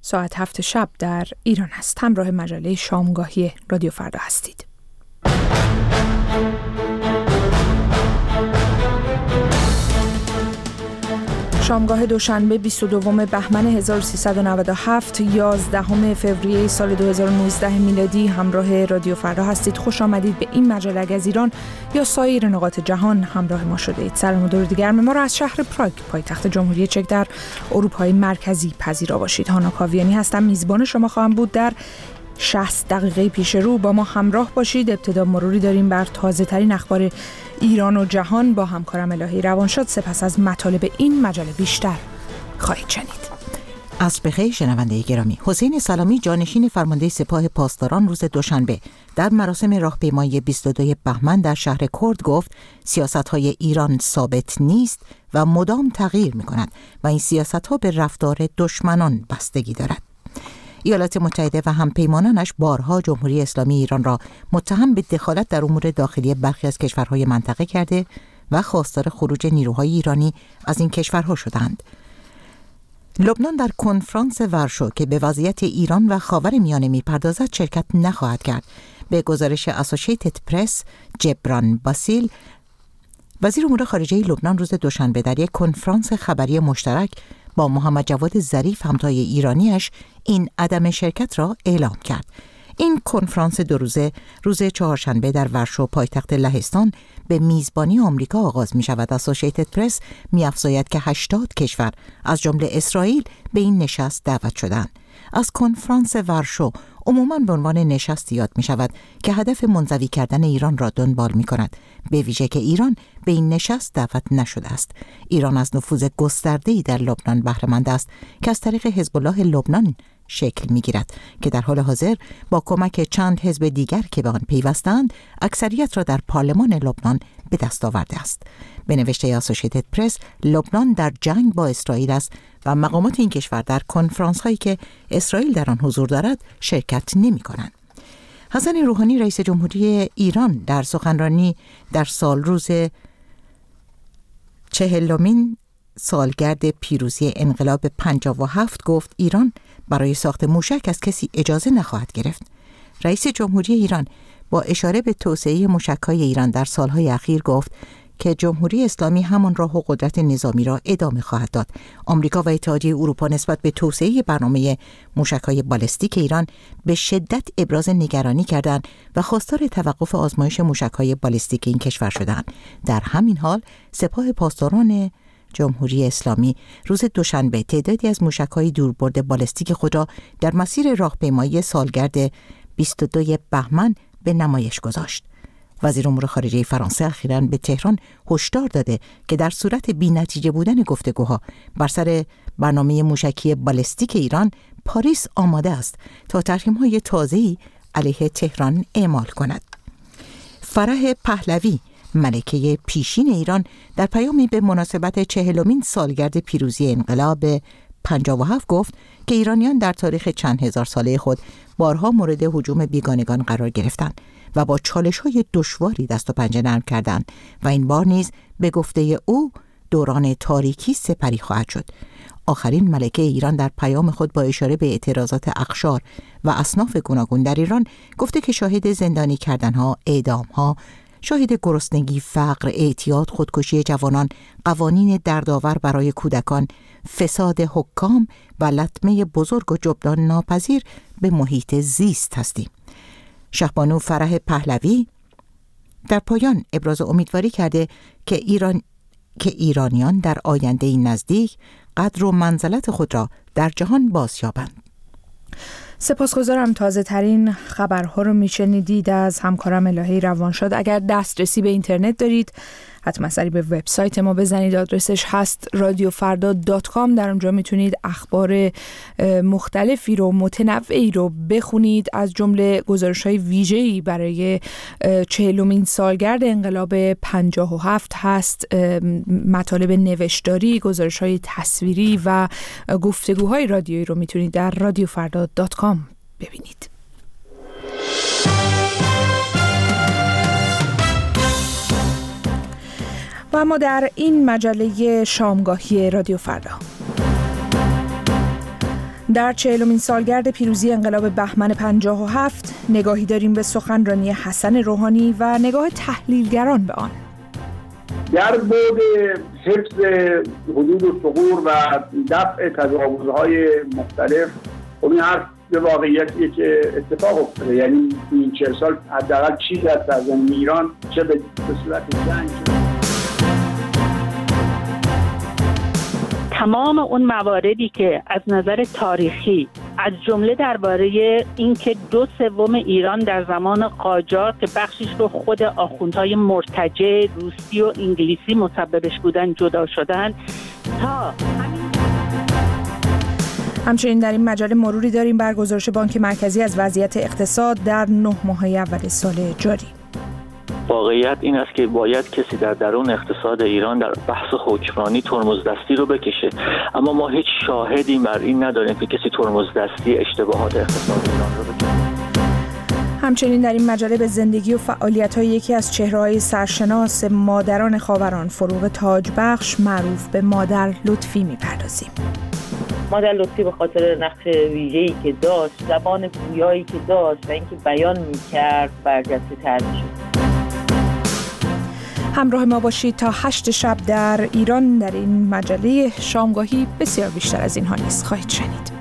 ساعت 7 شب در ایران است. همراه مجله شامگاهی رادیو فردا هستید. شامگاه دوشنبه 22 بهمن 1397 11 فوریه سال 2019 میلادی همراه رادیو فردا هستید. خوش آمدید به این مجله. اگر از ایران یا سایر نقاط جهان همراه ما شده اید، سلام و درود گرم ما را از شهر پراگ پایتخت جمهوری چک در اروپای مرکزی پذیرا باشید. هانا کاویانی هستم، میزبان شما خواهم بود. در 60 دقیقه پیش رو با ما همراه باشید. ابتدا مروری داریم بر تازه ترین اخبار ایران و جهان با همکارم الهی روانشاد. سپس از مطالب این مجله بیشتر خواهید شنید. عصر بخیر شنونده گرامی. حسین سلامی جانشین فرمانده سپاه پاسداران روز دوشنبه در مراسم راهپیمایی 22 بهمن در شهر کرد گفت سیاست‌های ایران ثابت نیست و مدام تغییر می‌کند و این سیاست‌ها به رفتار دشمنان بستگی دارد. ایالات متحده و همپیمانانش بارها جمهوری اسلامی ایران را متهم به دخالت در امور داخلی برخی از کشورهای منطقه کرده و خواستار خروج نیروهای ایرانی از این کشورها شدند. لبنان در کنفرانس ورشو که به وضعیت ایران و خاورمیانه می‌پردازد شرکت نخواهد کرد. به گزارش اسوسییتد پرس، جبران باسیل وزیر امور خارجه لبنان روز دوشنبه در یک کنفرانس خبری مشترک با محمد جواد ظریف همتای ایرانیش این عدم شرکت را اعلام کرد. این کنفرانس دو روزه روز چهارشنبه در ورشو پایتخت لهستان به میزبانی آمریکا آغاز می شود. اسوسییتد پرس می افزاید که 80 کشور از جمله اسرائیل به این نشست دعوت شدند. از کنفرانس ورشو عموماً به عنوان نشست یاد می شود که هدف منزوی کردن ایران را دنبال می کند، به ویژه که ایران به این نشست دعوت نشده است. ایران از نفوذ گسترده‌ای در لبنان بهره مند است که از طریق حزب الله لبنان شکل می گیرد که در حال حاضر با کمک چند حزب دیگر که به آن پیوستند اکثریت را در پارلمان لبنان به دست آورده است. به نوشته اسوسییتد پرس، لبنان در جنگ با اسرائیل است و مقامات این کشور در کنفرانس هایی که اسرائیل در آن حضور دارد شرکت نمی کنند. حسن روحانی رئیس جمهوری ایران در سخنرانی در سالروز 40مین سالگرد پیروزی انقلاب 57 گفت ایران برای ساخت موشک از کسی اجازه نخواهد گرفت. رئیس جمهوری ایران با اشاره به توسعه موشک‌های ایران در سالهای اخیر گفت که جمهوری اسلامی همان راه و قدرت نظامی را ادامه خواهد داد. آمریکا و اتحادیه اروپا نسبت به توسعه برنامه موشک‌های بالستیک ایران به شدت ابراز نگرانی کردند و خواستار توقف آزمایش موشک‌های بالستیک این کشور شدند. در همین حال سپاه پاسداران جمهوری اسلامی روز دوشنبه تعدادی از موشک‌های دوربرد بالستیک خود را در مسیر راهپیمایی سالگرد 22 بهمن به نمایش گذاشت. وزیر امور خارجه فرانسه اخیراً به تهران هشدار داده که در صورت بی‌نتیجه بودن گفتگوها بر سر برنامه موشکی بالستیک ایران، پاریس آماده است تا تحریم‌های تازه‌ای علیه تهران اعمال کند. فرح پهلوی ملکه پیشین ایران در پیامی به مناسبت 40مین سالگرد پیروزی انقلاب 57 گفت که ایرانیان در تاریخ چند هزار ساله خود بارها مورد هجوم بیگانگان قرار گرفتند و با چالش‌های دشواری دست و پنجه نرم کردند و این بار نیز به گفته او دوران تاریکی سپری خواهد شد. آخرین ملکه ایران در پیام خود با اشاره به اعتراضات اقشار و اصناف گوناگون در ایران گفته که شاهد زندانی کردنها، اعدامها، شاهد گرسنگی، فقر، اعتیاد، خودکشی جوانان، قوانین دردآور برای کودکان، فساد حکام و لطمه بزرگ و جبران ناپذیر به محیط زیست هستیم. شهبانو فرح پهلوی در پایان ابراز امیدواری کرده که ایرانیان در آینده نزدیک قدر و منزلت خود را در جهان بازیابند. سپاسگزارم. تازه ترین خبرها رو میشنیدید از همکارم الهی روانشاد. اگر دسترسی به اینترنت دارید حتما سری به وبسایت ما بزنید. آدرسش هست radiofarda.com. در اونجا میتونید اخبار مختلفی رو، متنوعی رو بخونید، از جمله گزارش‌های ویژه‌ای برای 40مین سالگرد انقلاب 57 هست، مطالب نوشتاری، گزارش‌های تصویری و گفتگوهای رادیویی رو میتونید در radiofarda.com ببینید. و اما در این مجله شامگاهی رادیو فردا در 40مین سالگرد پیروزی انقلاب بهمن 57 نگاهی داریم به سخنرانی حسن روحانی و نگاه تحلیلگران به آن. در بعد حفظ حدود و ثغور و دفع تجاوزهای مختلف، این حرف به واقعیتیه که اتفاق افتاده. یعنی این 40 سال حداقل چیزی از سرزمین ایران چه به صورت جنگ تمام اون مواردی که از نظر تاریخی از جمله درباره اینکه 2/3 ایران در زمان قاجار که بخشش رو خود آخوندهای مرتجع روسی و انگلیسی مسببش بودن جدا شدن تا همچنین در این مجله مروری داریم بر گزارش بانک مرکزی از وضعیت اقتصاد در 9 ماه اول سال جاری. واقعیت این است که باید کسی در درون اقتصاد ایران در بحث حکمرانی ترمزدستی رو بکشه، اما ما هیچ شاهدی بر این نداریم که کسی ترمزدستی اشتباهات اقتصاد ایران رو بکشه. همچنین در این مجله به زندگی و فعالیت‌های یکی از چهره‌های سرشناس مادران خاوران، فروغ تاجبخش معروف به مادر لطفی می‌پردازیم. مادر لطفی به خاطر نقش ویژه‌ای که داشت، زبان گویایی که داشت و اینکه بیان می‌کرد برجسته‌تر می‌شد. همراه ما باشید تا 8 شب در ایران. در این مجله شامگاهی بسیار بیشتر از اینها نیست خواهید شنید.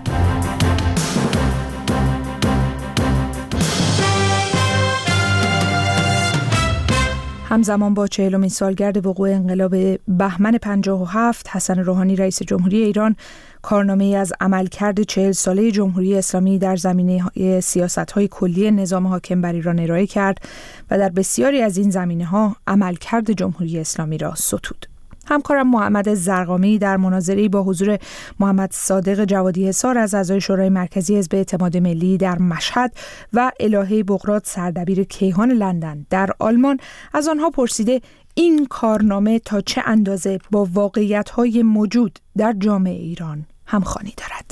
همزمان با 40مین سالگرد وقوع انقلاب بهمن 57 حسن روحانی رئیس جمهوری ایران کارنامه‌ای از عملکرد 40 ساله جمهوری اسلامی در زمینه سیاست‌های کلی نظام حاکم بر ایران ارائه کرد و در بسیاری از این زمینه‌ها عملکرد جمهوری اسلامی را ستود. همکارم محمد زرقامی در مناظره‌ای با حضور محمد صادق جوادی حصار از اعضای شورای مرکزی حزب اعتماد ملی در مشهد و الهه بغراد سردبیر کیهان لندن در آلمان از آنها پرسیده این کارنامه تا چه اندازه با واقعیت‌های موجود در جامعه ایران همخوانی دارد.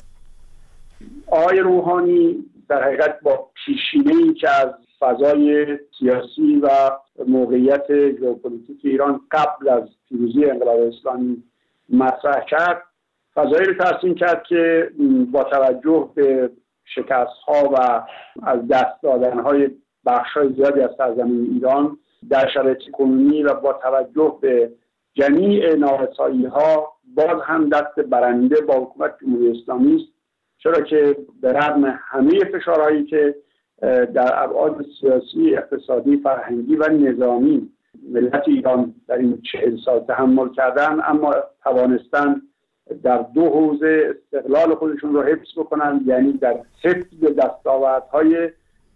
آقای روحانی در حقیقت با پیشینه‌ای که از فضای سیاسی و موقعیت ژئوپلیتیک ایران قبل از پیروزی انقلاب اسلامی مطرح کرد، فضایی رو ترسیم کرد که با توجه به شکست‌ها و از دست دادن‌های بخش‌های زیادی از سرزمین ایران در شرایط کنونی و با توجه به جمیع نارسایی‌ها باز هم دست برنده با حکومت جمهوری اسلامی است، چرا که به رغم همه فشارهایی که در ابعاد سیاسی، اقتصادی، فرهنگی و نظامی ملت ایران در این 40 سال تحمل کردن، اما توانستن در 2 حوزه استقلال خودشون رو حفظ بکنن، یعنی در حفظ دستاوردهای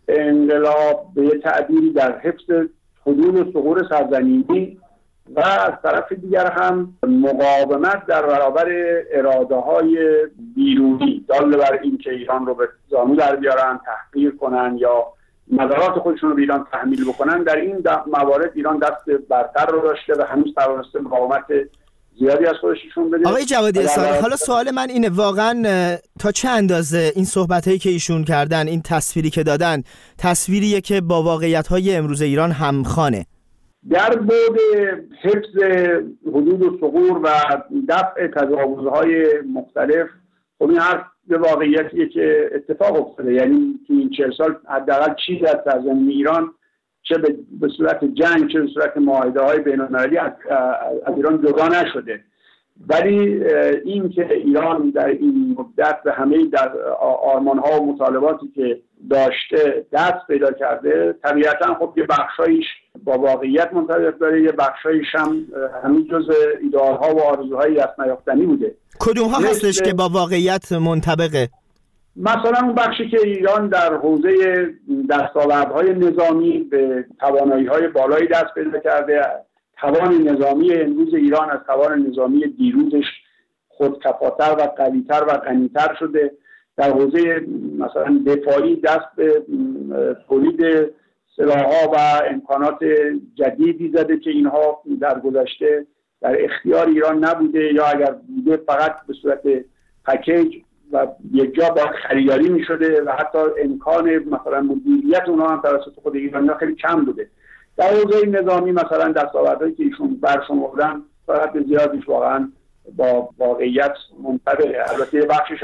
انقلاب به یه تعبیری در حفظ حدود و ثغور سرزمینی و از طرف دیگر هم مقاومت در برابر اراده‌های بیرونی دال بر این که ایران رو به زانو در بیارن، تحقیر کنن یا نظرات خودشون رو به ایران تحمیل بکنن. در این موارد ایران دست برتر رو داشته و هنوز توانسته مقاومت زیادی از خودش نشون بده. آقای جوادی حصاری، حالا سوال من اینه، واقعا تا چه اندازه این صحبتایی که ایشون کردن، این تصویری که دادن، تصویریه که با واقعیت‌های امروز ایران همخوانه؟ در بعد حفظ حدود و ثغور و دفع تجاوزهای مختلف، این حرف به واقعیتیه که اتفاق افتاده. یعنی تو این 40 سال حداقل چیزی از سرزمین ایران چه به صورت جنگ چه به صورت معاهده‌های بین‌المللی از ایران جدا نشده، ولی این که ایران در این مدت به همه در آرمان‌ها و مطالباتی که داشته دست پیدا کرده، طبیعتاً خب یه بخشایش با واقعیت منطبق داره، یه بخشایش هم همین جزء ایدئال‌ها و آرزوهای دست نیافتنی بوده. کدوم‌ها هستش که با واقعیت منطبقه؟ مثلا اون بخشی که ایران در حوزه دستاوردهای نظامی به توانایی‌های بالایی دست پیدا کرده، توان نظامی امروز ایران از توان نظامی دیروزش خودکفاتر و قوی‌تر و غنی‌تر شده. در حوزه مثلا دفاعی دست به تولید سلاح‌ها و امکانات جدیدی زده که اینها در گذشته در اختیار ایران نبوده، یا اگر بوده فقط به صورت پکیج و یک جا باید خریداری می شده و حتی امکان مثلا مدیریت اونها هم توسط خود ایرانی خیلی کم بوده. در حوزه نظامی مثلا دستاوردهایی که ایشون برشمردن فقط زیادیش واقعا با واقعیت منطبقه. البته بخشش هم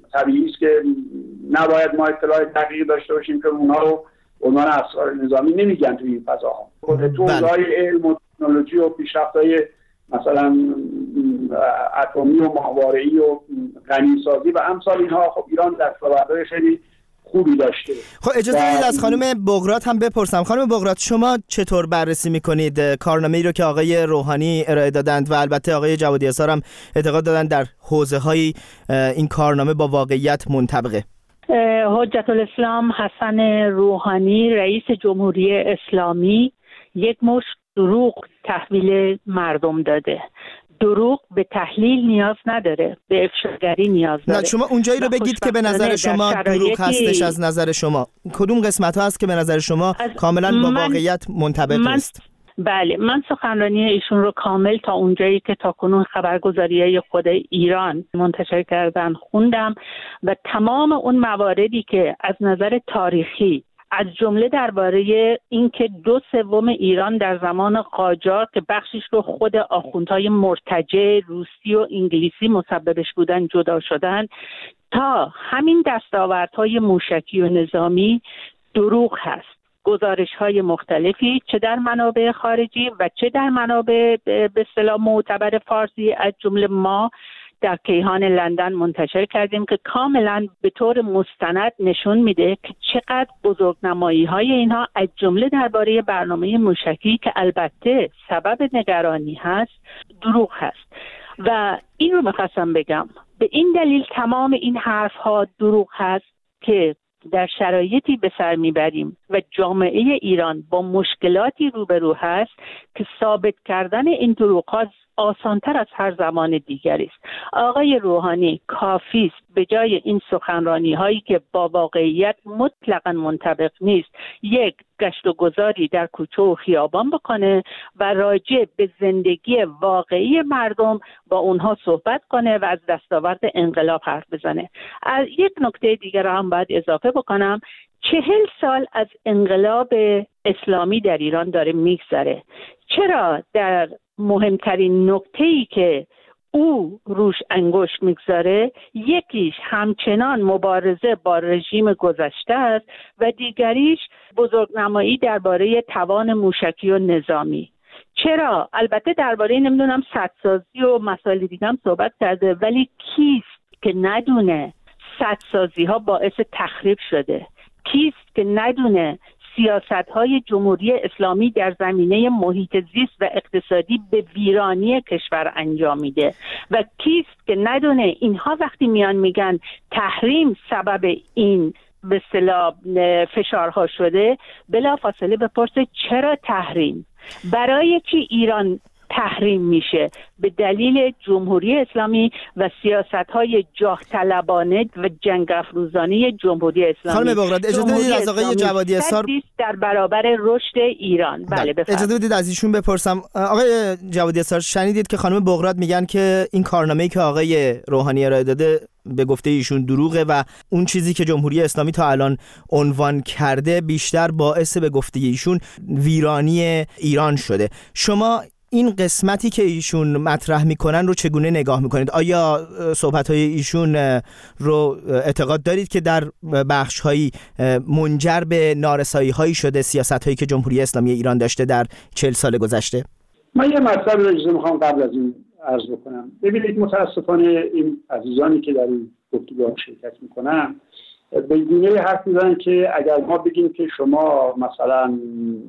طبیعی است که نباید ما اطلاع دقیق داشته باشیم که اونها رو عنوان اسرار نظامی نمیگن توی این فضاها. تو حوزه‌های علم و تکنولوژی و پیشرفت‌های مثلا اتمی و ماهواره‌ای و غنیسازی و امثال اینها، خب ایران دستاوردهای خیلی خوبی داشته. خب اجازه بدید از خانم بقراط هم بپرسم. خانم بقراط، شما چطور بررسی میکنید کارنامه‌ای رو که آقای روحانی ارائه دادند و البته آقای جوادی اسار هم اعتقاد دادند در حوزه‌های این کارنامه با واقعیت منطبقه؟ حجت الاسلام حسن روحانی رئیس جمهوری اسلامی یک مشت دروغ تحویل مردم داده. دروغ به تحلیل نیاز نداره، به افشاگری نیاز داره. نه، شما اونجایی رو بگید که به نظر شما دروغ هستش. از نظر شما کدوم قسمت ها هست که به نظر شما کاملا با واقعیت منطبق است؟ بله، من سخنرانی ایشون رو کامل تا اونجایی که تاکنون خبرگزاریای خود ایران منتشر کردن خوندم و تمام اون مواردی که از نظر تاریخی، از جمله درباره اینکه 2/3 ایران در زمان قاجار که بخشش رو خود آخوندهای مرتجع روسی و انگلیسی مسببش بودن جدا شدن، تا همین دستاوردهای موشکی و نظامی دروغ هست. گزارش‌های مختلفی چه در منابع خارجی و چه در منابع به اصطلاح معتبر فارسی از جمله ما در کیهان لندن منتشر کردیم که کاملا به طور مستند نشون میده که چقدر بزرگنمایی‌های اینها از جمله درباره برنامه موشکی که البته سبب نگرانی هست دروغ هست. و این رو می‌خواستم بگم، به این دلیل تمام این حرف‌ها دروغ هست که در شرایطی به سر میبریم و جامعه ایران با مشکلاتی روبرو هست که ثابت کردن این دروغ‌ها آسان‌تر از هر زمان دیگری است. آقای روحانی کافی است به جای این سخنرانی‌هایی که با واقعیت مطلقاً منطبق نیست، یک گشت و گذاری در کوچه و خیابان بکنه و راجع به زندگی واقعی مردم با اونها صحبت کنه و از دستاورد انقلاب حرف بزنه. از یک نکته دیگر هم باید اضافه بکنم، 40 سال از انقلاب اسلامی در ایران داره میگذره. چرا در مهمترین نکته‌ای که او روش انگشت میگذاره، یکیش همچنان مبارزه با رژیم گذشته است و دیگریش بزرگنمایی درباره توان موشکی و نظامی. چرا؟ البته درباره نمیدونم سدسازی و مسائل دیگه هم صحبت کرده، ولی کیست که ندونه سدسازی ها باعث تخریب شده؟ کیست که ندونه سیاست‌های جمهوری اسلامی در زمینه محیط زیست و اقتصادی به ویرانی کشور انجام میده؟ و کیست که ندونه اینها وقتی میان میگن تحریم سبب این به اصطلاح فشارها شده، بلافاصله بپرسه چرا تحریم؟ برای چی ایران تحریم میشه؟ به دلیل جمهوری اسلامی و سیاست‌های جاه طلبانه و جنگ افروزانه جمهوری اسلامی. خانم بقراط، اجازه بدید از آقای جوادی اسار در برابر رشد ایران. بله بفرمایید. اجازه بدید از ایشون بپرسم. آقای جوادی اسار، شنیدید که خانم بقراط میگن که این کارنامه‌ای که آقای روحانی ارائه داده به گفته ایشون دروغه و اون چیزی که جمهوری اسلامی تا الان عنوان کرده بیشتر باعث به گفته ایشون ویرانی ایران شده. شما این قسمتی که ایشون مطرح میکنن رو چگونه نگاه میکنید؟ آیا صحبت‌های ایشون رو اعتقاد دارید که در بخش‌هایی منجر به نارسایی‌هایی شده سیاست‌هایی که جمهوری اسلامی ایران داشته در 40 سال گذشته؟ من یه مطلب رو میخوام قبل از این عرض بکنم. ببینید، متاسفانه این عزیزانی که در این گفتگو شرکت میکنن به گونه حرف میزنن که اگر ما بگیم که شما مثلا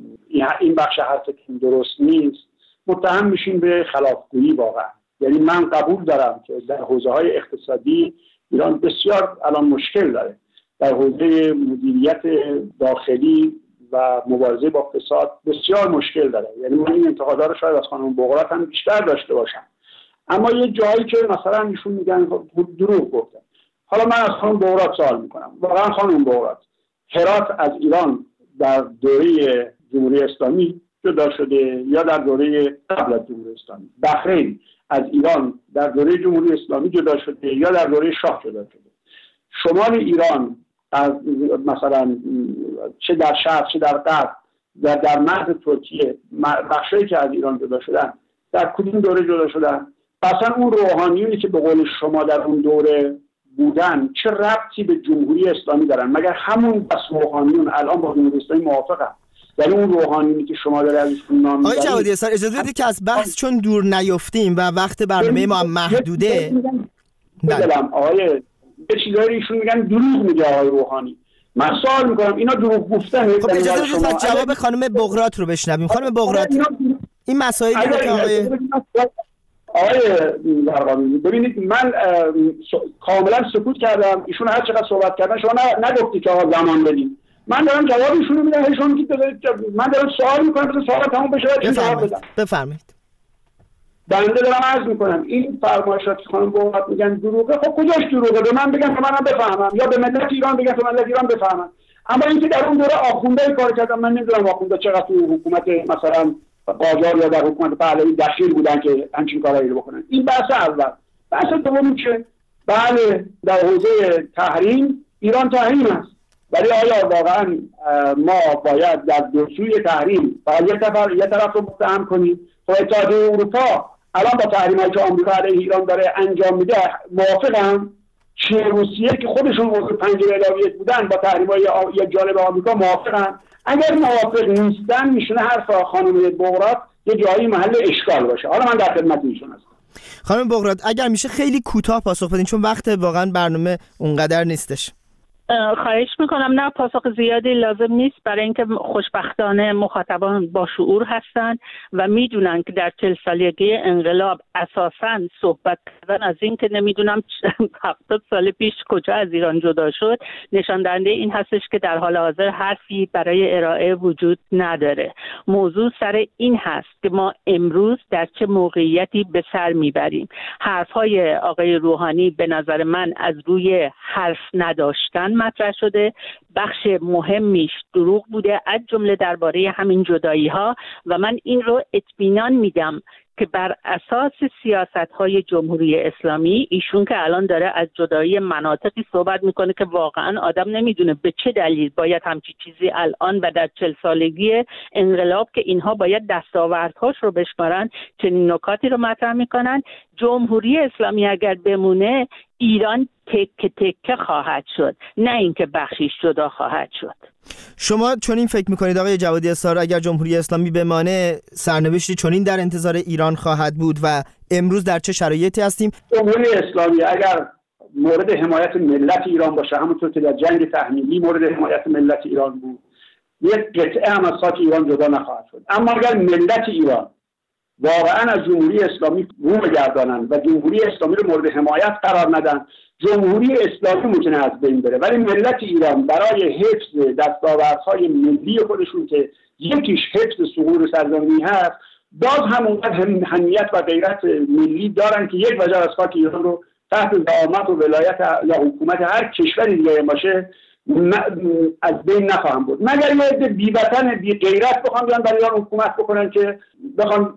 این بخش حرفتون درست نیست، متهم میشین به خلافگویی. واقعا یعنی من قبول دارم که در حوزه‌های اقتصادی ایران بسیار الان مشکل داره، در حوزه مدیریت داخلی و مبارزه با فساد بسیار مشکل داره. یعنی من این انتقادا رو شاید از خانم بقراط هم بیشتر داشته باشم، اما یه جایی که مثلا ایشون میگن دروغ گفتن. حالا من از خانم بقراط سوال میکنم، واقعا خانم بقراط، هرات از ایران در دوره جمهوری اسلامی جدا شده یا در دوره قبل از جمهوری اسلامی؟ بحرین از ایران در دوره جمهوری اسلامی جدا شده یا در دوره شاه جدا شده؟ شمال ایران از مثلا چه در شرق چه در غرب در مرز ترکیه، بخشایی که از ایران جدا شدن در کدوم دوره جدا شدن؟ اصلا اون روحانیونی که به قول شما در اون دوره بودن چه ربطی به جمهوری اسلامی دارن؟ مگر همون بس روحانیون الان با جمهوری اسلامی موافقن؟ یعنی اون روحانی که شما داره ازشون نام میبرید. آقای جوادی اصلا اجازه بدید که از بحث چون دور نیفتیم و وقت برنامه ما محدوده. بگم آقای یه چیزایی ایشون میگن دروغ میگه آقای روحانی. من سوال میکنم اینا دروغ گفتن؟ خب اجازه بدید ما جواب خانم بغرات رو بشنویم. خانم بغرات این مسائلی که آقای زرقامی ببینید من کاملا سکوت کردم، ایشون هر چقدر صحبت کردن شما نگفتی که آقا زمان بدیم. من دارم جواب ایشون رو میدم، ایشون میگه من دارم سوال میکنم بذار سوال تموم بشه بعد جواب بدم. بفرمایید. بنده دارم عرض میکنم این فرمایشات که خانم بغرات میگن دروغه، خب کجاش دروغه؟ به من بگن که منم بفهمم، یا به ملت ایران بگن که ملت ایران بفهمن. اما اینکه در اون دوره آخوندای کار کردن، من نمیدونم آخوندا چقدر تو حکومت مثلا قاجار یا در حکومت پهلوی دخیل بودن که همچین کارایی رو بکنن. این بحث اول. بحث دوم که بله در حوزه تحریم ایران تحریم است، ولی آیا واقعا ما باید در دو سوی تحریم فقط یه طرف رو متهم کنیم؟ خب اتحادیه اروپا الان با تحریمایی که آمریکا علیه ایران داره انجام میده موافقن؟ چین روسیه که خودشون عضو پنجره الی بودن با تحریمای یا جانب آمریکا موافقن؟ اگر موافق نیستن میشونه حرف خانم بغرات یه جایی محل اشکال باشه. حالا من در خدمت ایشون هستم. خانم بغرات اگر میشه خیلی کوتاه پاسخ بدین چون وقت واقعا برنامه اونقدر نیستش. خواهش میکنم. نه پاسخ زیادی لازم نیست، برای اینکه خوشبختانه مخاطبان با شعور هستن و میدونن که در 40 سالگی انقلاب اساساً صحبت کردن از این که نمیدونم 70 سال پیش کجا از ایران جدا شد نشان دهنده این هستش که در حال حاضر حرفی برای ارائه وجود نداره. موضوع سر این هست که ما امروز در چه موقعیتی به سر میبریم. حرفهای آقای روحانی به نظر من از روی حرف نداشتن مطرح شده، بخش مهمیش دروغ بوده، از جمله درباره همین جدایی ها، و من این رو اطمینان میدم که بر اساس سیاست‌های جمهوری اسلامی ایشون که الان داره از جدایی مناطقی صحبت میکنه که واقعا آدم نمیدونه به چه دلیل باید همچی چیزی الان و در 40 سالگی انقلاب که اینها باید دستاوردهاش رو بشمارن چنین نکاتی رو مطرح میکنن. جمهوری اسلامی اگر بمونه ایران تکه تکه خواهد شد، نه اینکه بخشیش جدا خواهد شد. شما چنین فکر میکنید آقای جوادی اسار اگر جمهوری اسلامی بمانه سرنوشتی چنین در انتظار ایران خواهد بود و امروز در چه شرایطی هستیم؟ جمهوری اسلامی اگر مورد حمایت ملت ایران باشه، همونطور که در جنگ تحمیلی مورد حمایت ملت ایران بود، یک قطعه هم از خاک ایران جدا نخواهد شد. اما اگر ملت ایران واقعا از جمهوری اسلامی رو بگردانن و جمهوری اسلامی رو مورد حمایت قرار ندن، جمهوری اسلامی ممکنه از بین بره، ولی ملت ایران برای حفظ دستاوردهای ملی خودشون که یکیش حفظ ثغور سرزمینی هست، باز همونقدر همیت و غیرت ملی دارن که یک وجه از خاک ایران رو تحت زعامت و ولایت یا حکومت هر کشوری دیگه باشه از بین نخواهم بود، مگر یه عده بی‌وطن بی غیرت بخوام بیان برای ایران حکومت بکنن که بخوام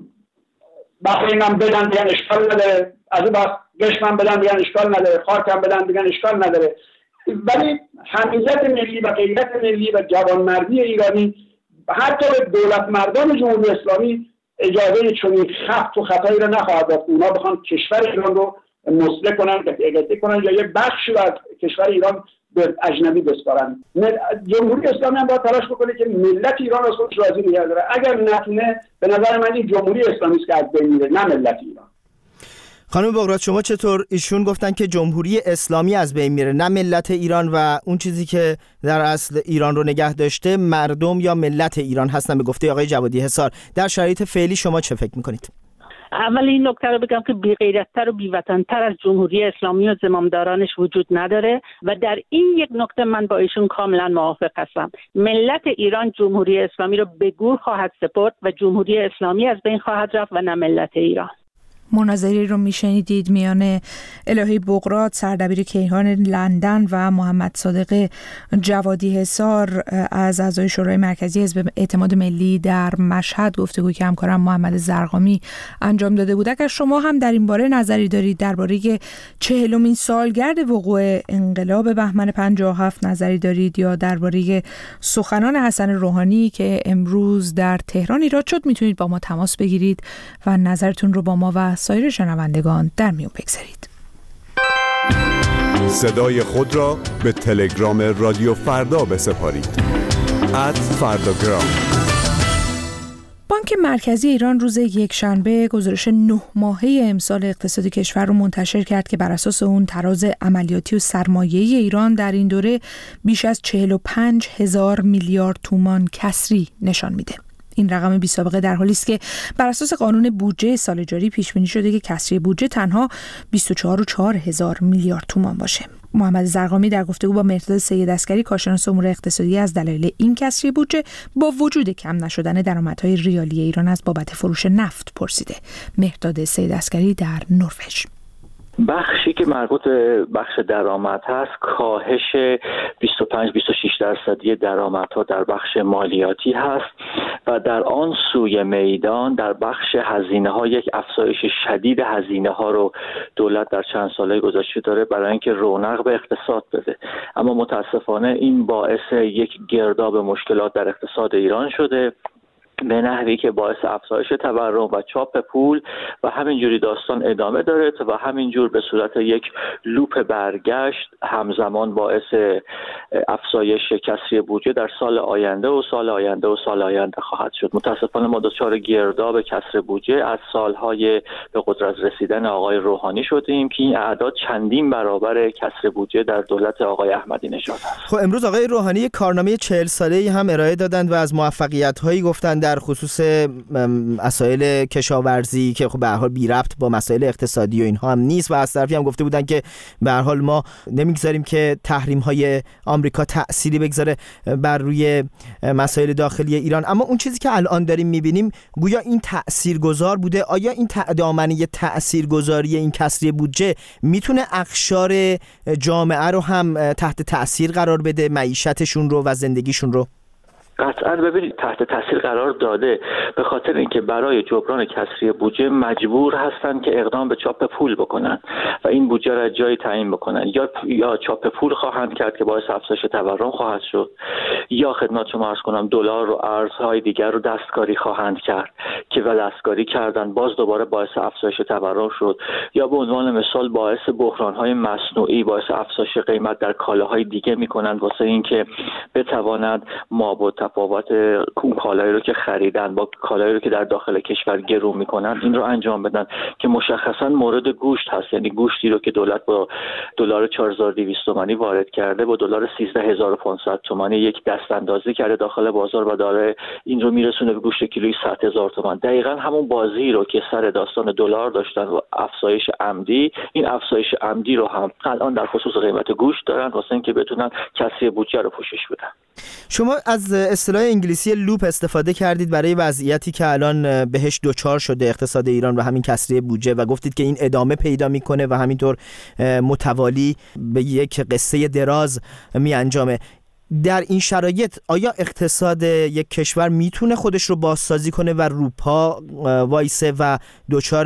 بخوام بدن بگن اشکال نداره، از اون بس گشمم بدن بگن اشکال نداره، خاکم بدن بگن اشکال نداره. ولی همیت ملی و غیرت ملی و جوانمردی ایرانی حتی به دولت مردان جمهوری اسلامی اجازه چنین خفت و خطایی رو نخواهد داد. اونا بخوان کشور ایران رو مسلح کنن، قطعه کنن یا یه بخشی از کشور ایران به اجنبی بسپارن. جمهوری اسلامی هم باید تلاش بکنه که ملت ایران از خودش راضی نگه داره. اگر نتونه به نظر من این جمهوری اسلامی است که از بین میره، نه ملت ایران. خانم بغرات شما چطور؟ ایشون گفتن که جمهوری اسلامی از بین میره نه ملت ایران و اون چیزی که در اصل ایران رو نگه داشته مردم یا ملت ایران هستن به گفته آقای جوادی حصار. در شرایط فعلی شما چه فکر میکنید؟ اول این نکته رو بگم که بی‌غیرت‌تر و بی‌وطن‌تر از جمهوری اسلامی و زمامدارانش وجود نداره و در این یک نکته من با ایشون کاملا موافق هستم. ملت ایران جمهوری اسلامی رو به گور خواهد سپرد و جمهوری اسلامی از بین خواهد رفت و نه ملت ایران. مناظری رو میشنیدید میان الهی بغرات سردبیر کیهان لندن و محمد صادق جوادی حصار از اعضای شورای مرکزی حزب اعتماد ملی در مشهد گفتگویی که همکارم محمد زرقامی انجام داده بود. اگر شما هم در این باره نظری دارید، درباره 40مین سالگرد وقوع انقلاب بهمن 57 نظری دارید یا درباره سخنان حسن روحانی که امروز در تهران ایراد شد، میتونید با ما تماس بگیرید و نظرتون رو با ما و سایر شنوندگان در میون بگذارید. صدای خود را به تلگرام رادیو فردا بسپارید. @فرداگرام. بانک مرکزی ایران روز یکشنبه گزارش 9 ماهه امسال اقتصاد کشور رو منتشر کرد که بر اساس اون تراز عملیاتی و سرمایه‌ای ایران در این دوره بیش از 45,000 میلیارد تومان کسری نشان میده. این رقم بی‌سابقه در حالی است که بر اساس قانون بودجه سال جاری پیش بینی شده که کسری بودجه تنها 24,400 میلیارد تومان باشه. محمد زرقامی در گفتگو با مهرداد سید عسگری کارشناس امور اقتصادی از دلایل این کسری بودجه با وجود کم نشدن درآمدهای ریالی ایران از بابت فروش نفت پرسیده. مهرداد سید عسگری در نروژ. بخشی که مربوط به بخش درآمد هست کاهش 25-26% درآمدها در بخش مالیاتی هست و در آن سوی میدان در بخش هزینه‌ها یک افزایش شدید هزینه‌ها رو دولت در چند ساله گذشته داره برای اینکه رونق به اقتصاد بده، اما متاسفانه این باعث یک گرداب مشکلات در اقتصاد ایران شده به نحوی که باعث افزایش تورم و چاپ پول و همینجوری داستان ادامه داره و همینجور به صورت یک لوپ برگشت همزمان باعث افزایش کسری بودجه در سال آینده و سال آینده و سال آینده خواهد شد. متاسفانه ما دچار گرداب کسر بودجه از سالهای به قدرت رسیدن آقای روحانی شدیم که این اعداد چندین برابر کسر بودجه در دولت آقای احمدی نژاد است. خب امروز آقای روحانی کارنامه 40 ساله‌ای هم ارائه دادند و از موفقیت‌هایی گفتند در خصوص مسائل کشاورزی که خب به هر حال بی ربط با مسائل اقتصادی و اینها هم نیست و از طرفی هم گفته بودن که به هر حال ما نمیگذاریم که تحریم‌های آمریکا تأثیری بگذاره بر روی مسائل داخلی ایران. اما اون چیزی که الان داریم می‌بینیم گویا این تأثیرگذار بوده. آیا این دامنه تأثیرگذاری این کسری بودجه میتونه اقشار جامعه رو هم تحت تأثیر قرار بده، معیشتشون رو و زندگیشون رو؟ قطعا ببینید تحت تاثیر قرار داده، به خاطر اینکه برای جبران کسری بودجه مجبور هستن که اقدام به چاپ پول بکنن و این بودجه را جای تعیین بکنن، یا چاپ پول خواهند کرد که باعث افزایش تورم خواهد شد، یا خدمت شما عرض کنم دلار و ارزهای دیگر رو دستکاری خواهند کرد که دستکاری کردن باز دوباره باعث افزایش تورم شد، یا به عنوان مثال باعث بحران‌های مصنوعی، باعث افزایش قیمت در کالاهای دیگه میکنن واسه اینکه بتواند مابعد تفاوت اون کالایی رو که خریدن با کالایی رو که در داخل کشور گرون میکنن این رو انجام بدن که مشخصا مورد گوشت هست. یعنی گوشتی رو که دولت با دلار 4200 تومانی وارد کرده با دلار 13500 تومانی یک دست اندازی کرده داخل بازار و داره این رو میرسونه به گوشت کیلویی 100,000 تومان. دقیقاً همون بازی رو که سر داستان دلار داشتن و افزایش عمدی، این افزایش عمدی رو هم الان در خصوص قیمت گوشت دارن واسه اینکه بتونن کسری بودجه رو پوشش بدن. شما از اصطلاح انگلیسی لوپ استفاده کردید برای وضعیتی که الان بهش دوچار شده اقتصاد ایران و همین کسری بودجه و گفتید که این ادامه پیدا میکنه و همینطور متوالی به یک قصه دراز می انجامه. در این شرایط آیا اقتصاد یک کشور میتونه خودش رو بازسازی کنه و روپا وایسه و دوچار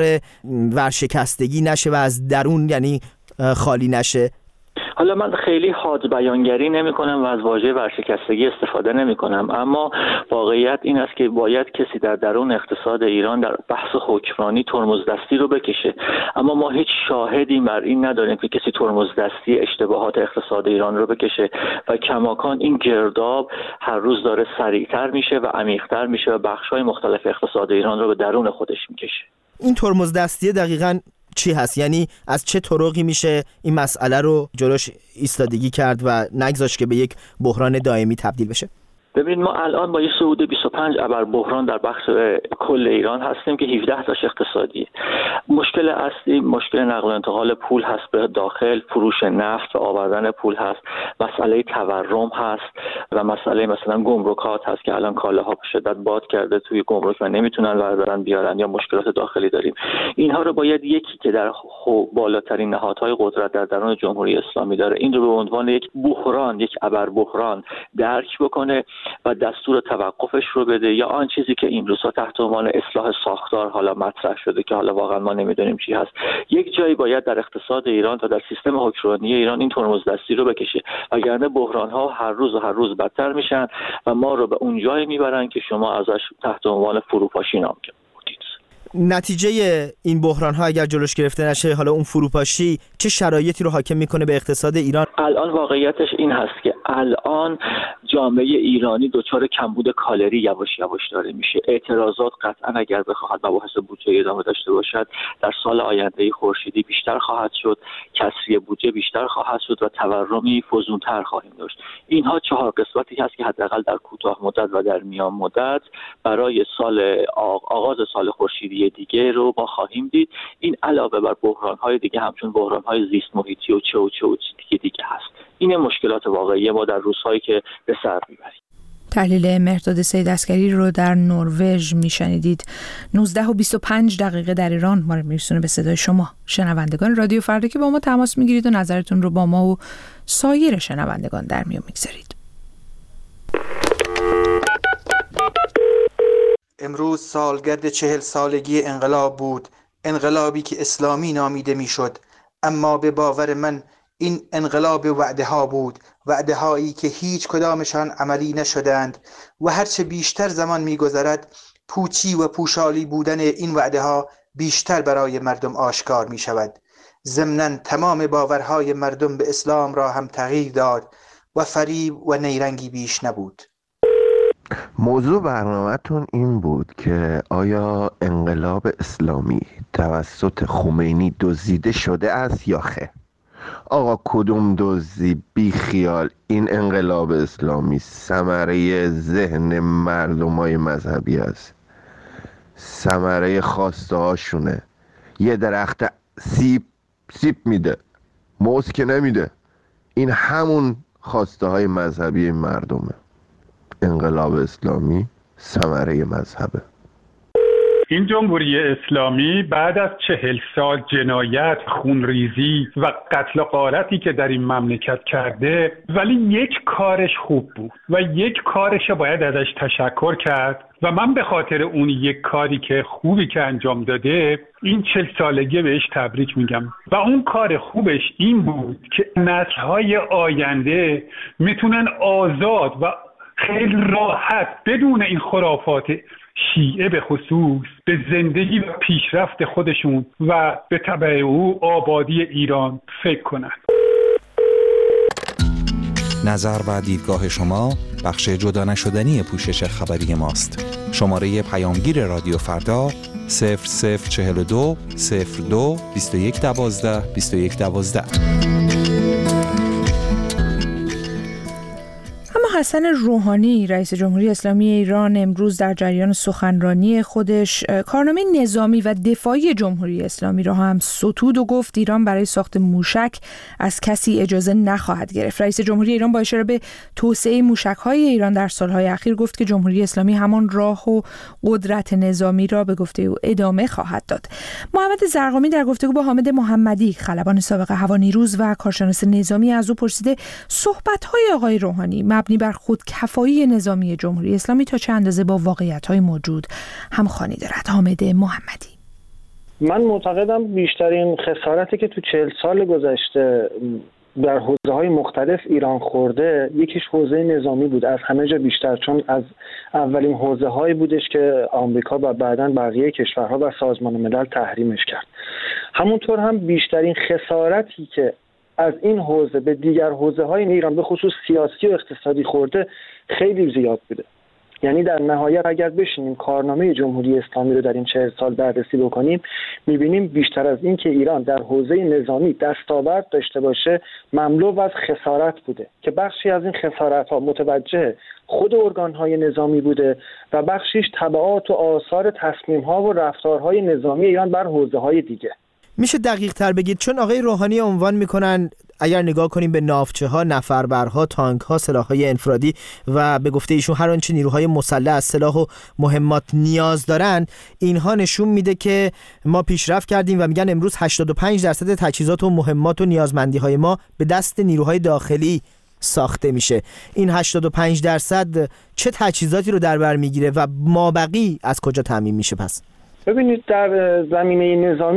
ورشکستگی نشه و از درون یعنی خالی نشه؟ حالا من خیلی حاد بیانگری نمی کنم و از واژه ورشکستگی استفاده نمی کنم، اما واقعیت این است که باید کسی در درون اقتصاد ایران در بحث حکمرانی ترمزدستی رو بکشه، اما ما هیچ شاهدی بر این نداریم که کسی ترمزدستی اشتباهات اقتصاد ایران رو بکشه و کماکان این گرداب هر روز داره سریعتر میشه و عمیق‌تر میشه و بخش‌های مختلف اقتصاد ایران رو به درون خودش میکشه. این ترمزدستی دقیقاً چی هست؟ یعنی از چه طرقی میشه این مسئله رو جلوش ایستادگی کرد و نگذاشت که به یک بحران دائمی تبدیل بشه؟ ببینید ما الان با یه صعود 25 ابر بحران در بخش کل ایران هستیم که 17 تاش اقتصادیه. مشکل اصلی مشکل نقل و انتقال پول هست به داخل، فروش نفت و آوردن پول هست، مسئله تورم هست و مسئله مثلا گمرکات هست که الان کالاها به شدت باد کرده توی گمرک و نمیتونن بردارن بیارن یا مشکلات داخلی داریم. اینها رو باید یکی که در بالاترین نهادهای قدرت در درون جمهوری اسلامی داره این رو به عنوان یک بحران، یک ابر بحران درک بکنه و دستور توقفش رو بده، یا آن چیزی که این روزها تحت عنوان اصلاح ساختار حالا مطرح شده که حالا واقعا ما نمیدونیم چی هست. یک جایی باید در اقتصاد ایران تا در سیستم حکمرانی ایران این ترمزدستی رو بکشه، وگرنه بحران‌ها هر روز بدتر میشن و ما رو به اون جایی میبرن که شما ازش تحت عنوان فروپاشی نام بودید. نتیجه این بحران ها اگر جلوش گرفته نشه، حالا اون فروپاشی چه شرایطی رو حاکم میکنه به اقتصاد ایران؟ الان واقعیتش این هست که الان جامعه ایرانی دچار کمبود کالری یواش یواش داره میشه. اعتراضات قطعا اگر بخواهد مباحث بودجه ادامه داشته باشد در سال آینده خورشیدی بیشتر خواهد شد، کسری بودجه بیشتر خواهد شد و تورمی فزونتر خواهیم داشت. اینها 4 قسمتی هست که حداقل در کوتاه مدت و در میان مدت برای آغاز سال خورشیدی دیگه رو ما خواهیم دید. این علاوه بر بحران‌های دیگه همچون بحران‌های زیست محیطی و چه دیگه هست. این مشکلات واقعی ما در روزهایی که به سر میبریم. تحلیل مهرداد سیدعسکری رو در نروژ میشنیدید. 19:25 در ایران ما رو میرسونه به صدای شما شنوندگان رادیو فردا که با ما تماس میگیرید و نظرتون رو با ما و سایر شنوندگان در میون میگذارید. امروز سالگرد 40 سالگی انقلاب بود، انقلابی که اسلامی نامیده میشد، اما به باور من این انقلاب وعده ها بود، وعده هایی که هیچ کدامشان عملی نشدند و هرچه بیشتر زمان میگذرد پوچی و پوشالی بودن این وعده ها بیشتر برای مردم آشکار می شود. ضمناً تمام باورهای مردم به اسلام را هم تغییر داد و فریب و نیرنگی بیش نبود. موضوع برنامه‌تون این بود که آیا انقلاب اسلامی توسط خمینی دزدیده شده است یا خیر؟ آقا کدوم دزدی؟ بی خیال، این انقلاب اسلامی ثمره ذهن مردمای مذهبی است، ثمره خواسته هاشونه. یه درخت سیب میده، موز که نمیده. این همون خواسته های مذهبی مردمه. انقلاب اسلامی ثمره مذهبه. این جمهوری اسلامی بعد از 40 سال جنایت، خونریزی و قتل و غارتی که در این مملکت کرده، ولی یک کارش خوب بود و یک کارش باید ازش تشکر کرد و من به خاطر اون یک کاری که خوبی که انجام داده این 40 سالگی بهش تبریک میگم. و اون کار خوبش این بود که نسل‌های آینده میتونن آزاد و خیلی راحت بدون این خرافات شیعه به خصوص به زندگی و پیشرفت خودشون و به تبع او آبادی ایران فکر کنند. نظر و دیدگاه شما بخش جدا نشدنی پوشش خبری ماست. شماره پیامگیر رادیو فردا 0042 02 21 12 21 12. حسن روحانی رئیس جمهوری اسلامی ایران امروز در جریان سخنرانی خودش کارنامه نظامی و دفاعی جمهوری اسلامی را هم ستود و گفت ایران برای ساخت موشک از کسی اجازه نخواهد گرفت. رئیس جمهوری ایران با اشاره به توسعه موشک‌های ایران در سالهای اخیر گفت که جمهوری اسلامی همان راه و قدرت نظامی را به گفته او ادامه خواهد داد. محمد زرقامی در گفتگو با حامد محمدی خلبان سابق هوانیروز و کارشناس نظامی از او پرسیده صحبت‌های آقای روحانی مبنی بر خودکفایی نظامی جمهوری اسلامی تا چه اندازه با واقعیت‌های موجود همخوانی دارد. حامد محمدی: من معتقدم بیشترین خسارتی که تو 40 سال گذشته در حوزه‌های مختلف ایران خورده یکیش حوزه نظامی بود، از همه جا بیشتر، چون از اولین حوزه‌هایی بودش که آمریکا و بعداً بقیه کشورها و سازمان ملل تحریمش کرد. همونطور هم بیشترین خسارتی که از این حوزه به دیگر حوزه‌های ایران به خصوص سیاسی و اقتصادی خورده خیلی زیاد بوده. یعنی در نهایت اگر بشینیم کارنامه جمهوری اسلامی رو در این 40 سال بررسی بکنیم می‌بینیم بیشتر از این که ایران در حوزه نظامی دستاورد داشته باشه مملو از خسارت بوده که بخشی از این خسارت‌ها متوجه خود ارگان‌های نظامی بوده و بخشیش تبعات و آثار تصمیم‌ها و رفتارهای نظامی ایران بر حوزه‌های دیگه. میشه دقیق تر بگید؟ چون آقای روحانی عنوان میکنن اگر نگاه کنیم به ناوچه ها، نفربرها، تانک ها، سلاح های انفرادی و به گفته ایشون هر آنچه نیروهای مسلح از سلاح و مهمات نیاز دارن، اینها نشون میده که ما پیشرفت کردیم و میگن امروز 85% تجهیزات و مهمات و نیازمندی های ما به دست نیروهای داخلی ساخته میشه. این 85% چه تجهیزاتی رو در بر میگیره و مابقی از کجا تامین میشه؟ پس ببینید در زمینه نظامی هیچ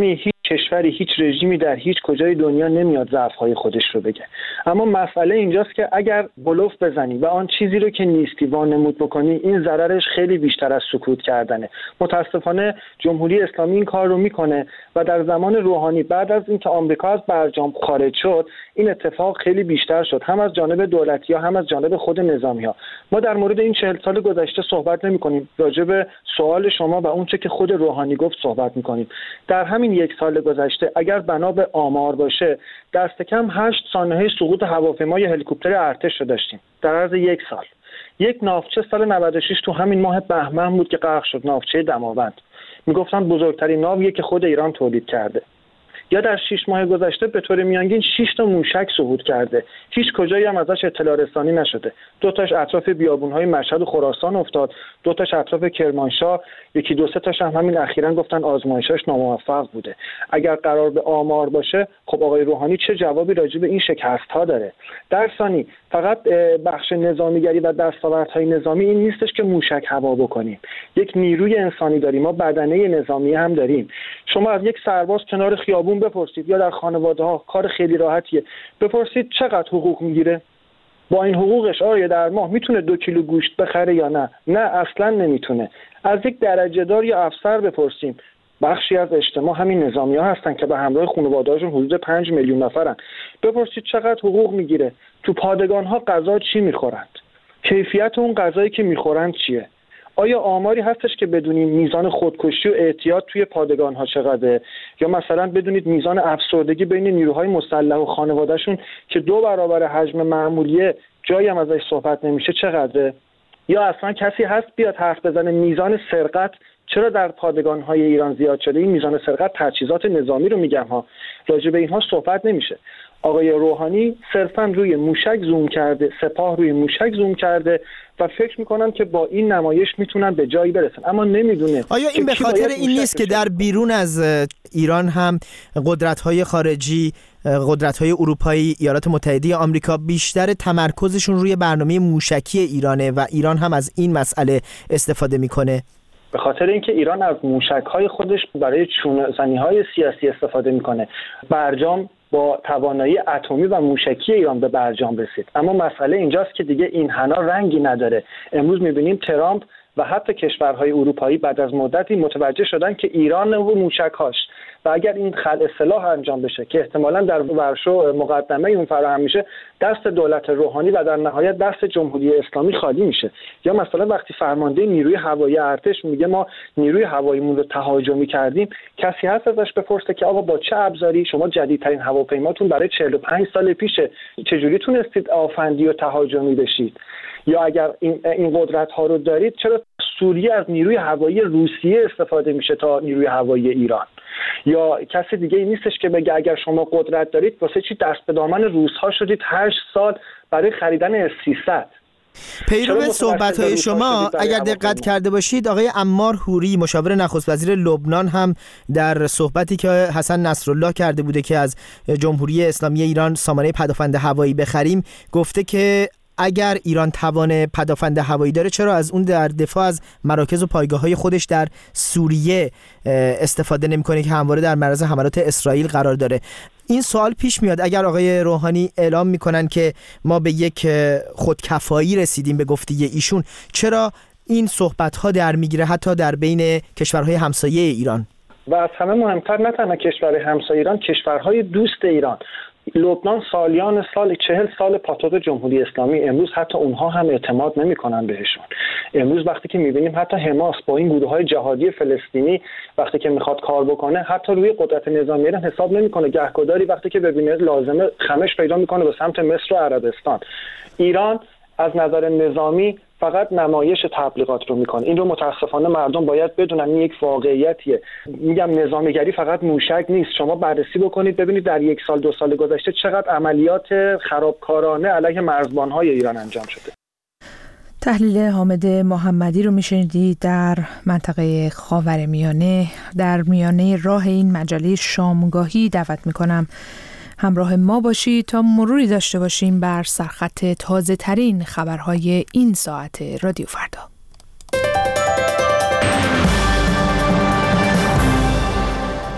کشوری، هیچ رژیمی در هیچ کجای دنیا نمیاد ضعف‌های خودش رو بگه. اما مسئله اینجاست که اگر بلوف بزنی و آن چیزی رو که نیستی وانمود بکنی، این ضررش خیلی بیشتر از سکوت کردنه. متاسفانه جمهوری اسلامی این کار رو میکنه و در زمان روحانی بعد از اینکه آمریکا از برجام خارج شد، این اتفاق خیلی بیشتر شد، هم از جانب دولتی‌ها هم از جانب خود نظامی‌ها. ما در مورد این 40 سال گذشته صحبت نمی‌کنیم، راجع به سوال شما و اونچه که خود روحانی گفت صحبت می‌کنیم. در همین 1 سال گذشته اگر بنا به آمار باشه، دست کم 8 سانحه سقوط هواپیمای هلیکوپتر ارتش رو داشتیم در عرض 1 سال. یک ناوچه سال 96 تو همین ماه بهمن بود که غرق شد، ناوچه دماوند. میگفتن بزرگترین ناویه که خود ایران تولید کرده. یا در 6 ماه گذشته به طور میانگین 6 تا موشک سقوط کرده، هیچ کجایی هم ازش اطلاع رسانی نشده. 2 تاش اطراف بیابون‌های مشهد و خراسان افتاد، 2 تاش اطراف کرمانشاه، 1-2 تاش هم همین اخیراً گفتن آزمایشاش ناموفق بوده. اگر قرار به آمار باشه، خب آقای روحانی چه جوابی راجع به این شکست‌ها داره؟ در ثانی فقط بخش نظامیگری و دستاوردهای نظامی این نیستش که موشک هوا بکنیم. یک نیروی انسانی داریم، ما بدنه نظامی هم داریم. شما از یک سرباز کنار خیابون بپرسید یا در خانواده‌ها، کار خیلی راحتیه، بپرسید چقدر حقوق میگیره؟ با این حقوقش آیا در ماه میتونه 2 کیلو گوشت بخره یا نه؟ نه، اصلا نمیتونه. از یک درجه دار یا افسر بپرسیم، بخشی از اجتماع همین نظامی‌ها هستن که به همراه خانواده‌هاشون حدود 5 میلیون نفرن. بپرسید چقدر حقوق میگیره؟ تو پادگان‌ها غذا چی میخورند؟ کیفیت اون غذایی که میخورند چیه؟ آیا آماری هستش که بدونیم میزان خودکشی و اعتیاد توی پادگان‌ها چقدره؟ یا مثلا بدونید میزان افسردگی بین نیروهای مسلح و خانواده‌شون که 2 برابر حجم معمولیه، جایی هم ازش صحبت نمیشه، چقدره؟ یا اصلا کسی هست بیاد حرف بزنه میزان سرقت چرا در پادگان‌های ایران زیاد شده؟ این میزان سرقت تجهیزات نظامی رو میگم ها، راجع به اینها صحبت نمیشه. آقای روحانی صرفاً روی موشک زوم کرده، سپاه روی موشک زوم کرده و فکر میکنن که با این نمایش میتونن به جایی برسن، اما نمیدونه. آیا این به خاطر این نیست که در بیرون از ایران هم قدرت‌های خارجی، قدرت‌های اروپایی، ایالات متحده آمریکا بیشتر تمرکزشون روی برنامه موشکی ایرانه و ایران هم از این مسئله استفاده میکنه؟ به خاطر اینکه ایران از موشک‌های خودش برای چونه‌زنی‌های سیاسی استفاده میکنه. برجام با توانایی اتمی و موشکی ایران به برجام رسید، اما مسئله اینجاست که دیگه این حنا رنگی نداره. امروز می‌بینیم ترامپ و حتی کشورهای اروپایی بعد از مدتی متوجه شدن که ایران و موشک‌هاش و اگر این خلع سلاح انجام بشه که احتمالاً در ورشو مقدمه اون فراهم میشه، دست دولت روحانی و در نهایت دست جمهوری اسلامی خالی میشه. یا مثلا وقتی فرمانده نیروی هوایی ارتش میگه ما نیروی هواییمون رو تهاجمی کردیم، کسی هست ازش بپرسه که آقا با چه ابزاری؟ شما جدیدترین هواپیماتون برای 45 سال پیشه، چجوری تونستید آفندی و تهاجمی بشید؟ یا اگر این قدرت ها رو دارید، چرا سوریه از نیروی هوایی روسیه استفاده میشه تا نیروی هوایی ایران؟ یا کسی دیگه ای نیستش که بگه اگر شما قدرت دارید واسه چی دست به دامن روس‌ها شدید 8 سال برای خریدن S-300؟ پیرو صحبت‌های شما اگر دقت کرده باشید، آقای عمار حوری مشاور نخست وزیر لبنان هم در صحبتی که حسن نصرالله کرده بوده که از جمهوری اسلامی ایران سامانه پدافند هوایی بخریم، گفته که اگر ایران توان پدافند هوایی داره، چرا از اون در دفاع از مراکز و پایگاه‌های خودش در سوریه استفاده نمی‌کنه که همواره در معرض حملات اسرائیل قرار داره؟ این سوال پیش میاد اگر آقای روحانی اعلام میکنن که ما به یک خودکفایی رسیدیم به گفته ایشون، چرا این صحبت‌ها در میگیره حتی در بین کشورهای همسایه ایران؟ و از همه مهمتر نه تنها کشورهای همسایه ایران، کشورهای دوست ایران. لبنان سالیان سال 40 سال پاتوق جمهوری اسلامی، امروز حتی اونها هم اعتماد نمی‌کنن بهشون. امروز وقتی که می‌بینیم حتی حماس با این گروه‌های جهادی فلسطینی وقتی که می‌خواد کار بکنه، حتی روی قدرت نظامی ایران حساب نمی‌کنه. گهگداری وقتی که ببینه لازمه خمش پیدا می‌کنه به سمت مصر و عربستان. ایران از نظر نظامی فقط نمایش تبلیغات رو میکنه. این رو متاسفانه مردم باید بدونن، این یک واقعیتیه. میگم نظامیگری فقط موشک نیست. شما بررسی بکنید ببینید در 1 سال 2 سال گذشته چقدر عملیات خرابکارانه علیه مرزبان‌های ایران انجام شده. تحلیل حامد محمدی رو میشنیدید در منطقه خاورمیانه. در میانه راه این مجله شامگاهی دعوت میکنم همراه ما باشید تا مروری داشته باشیم بر سرخط تازه ترین خبرهای این ساعت رادیو فردا.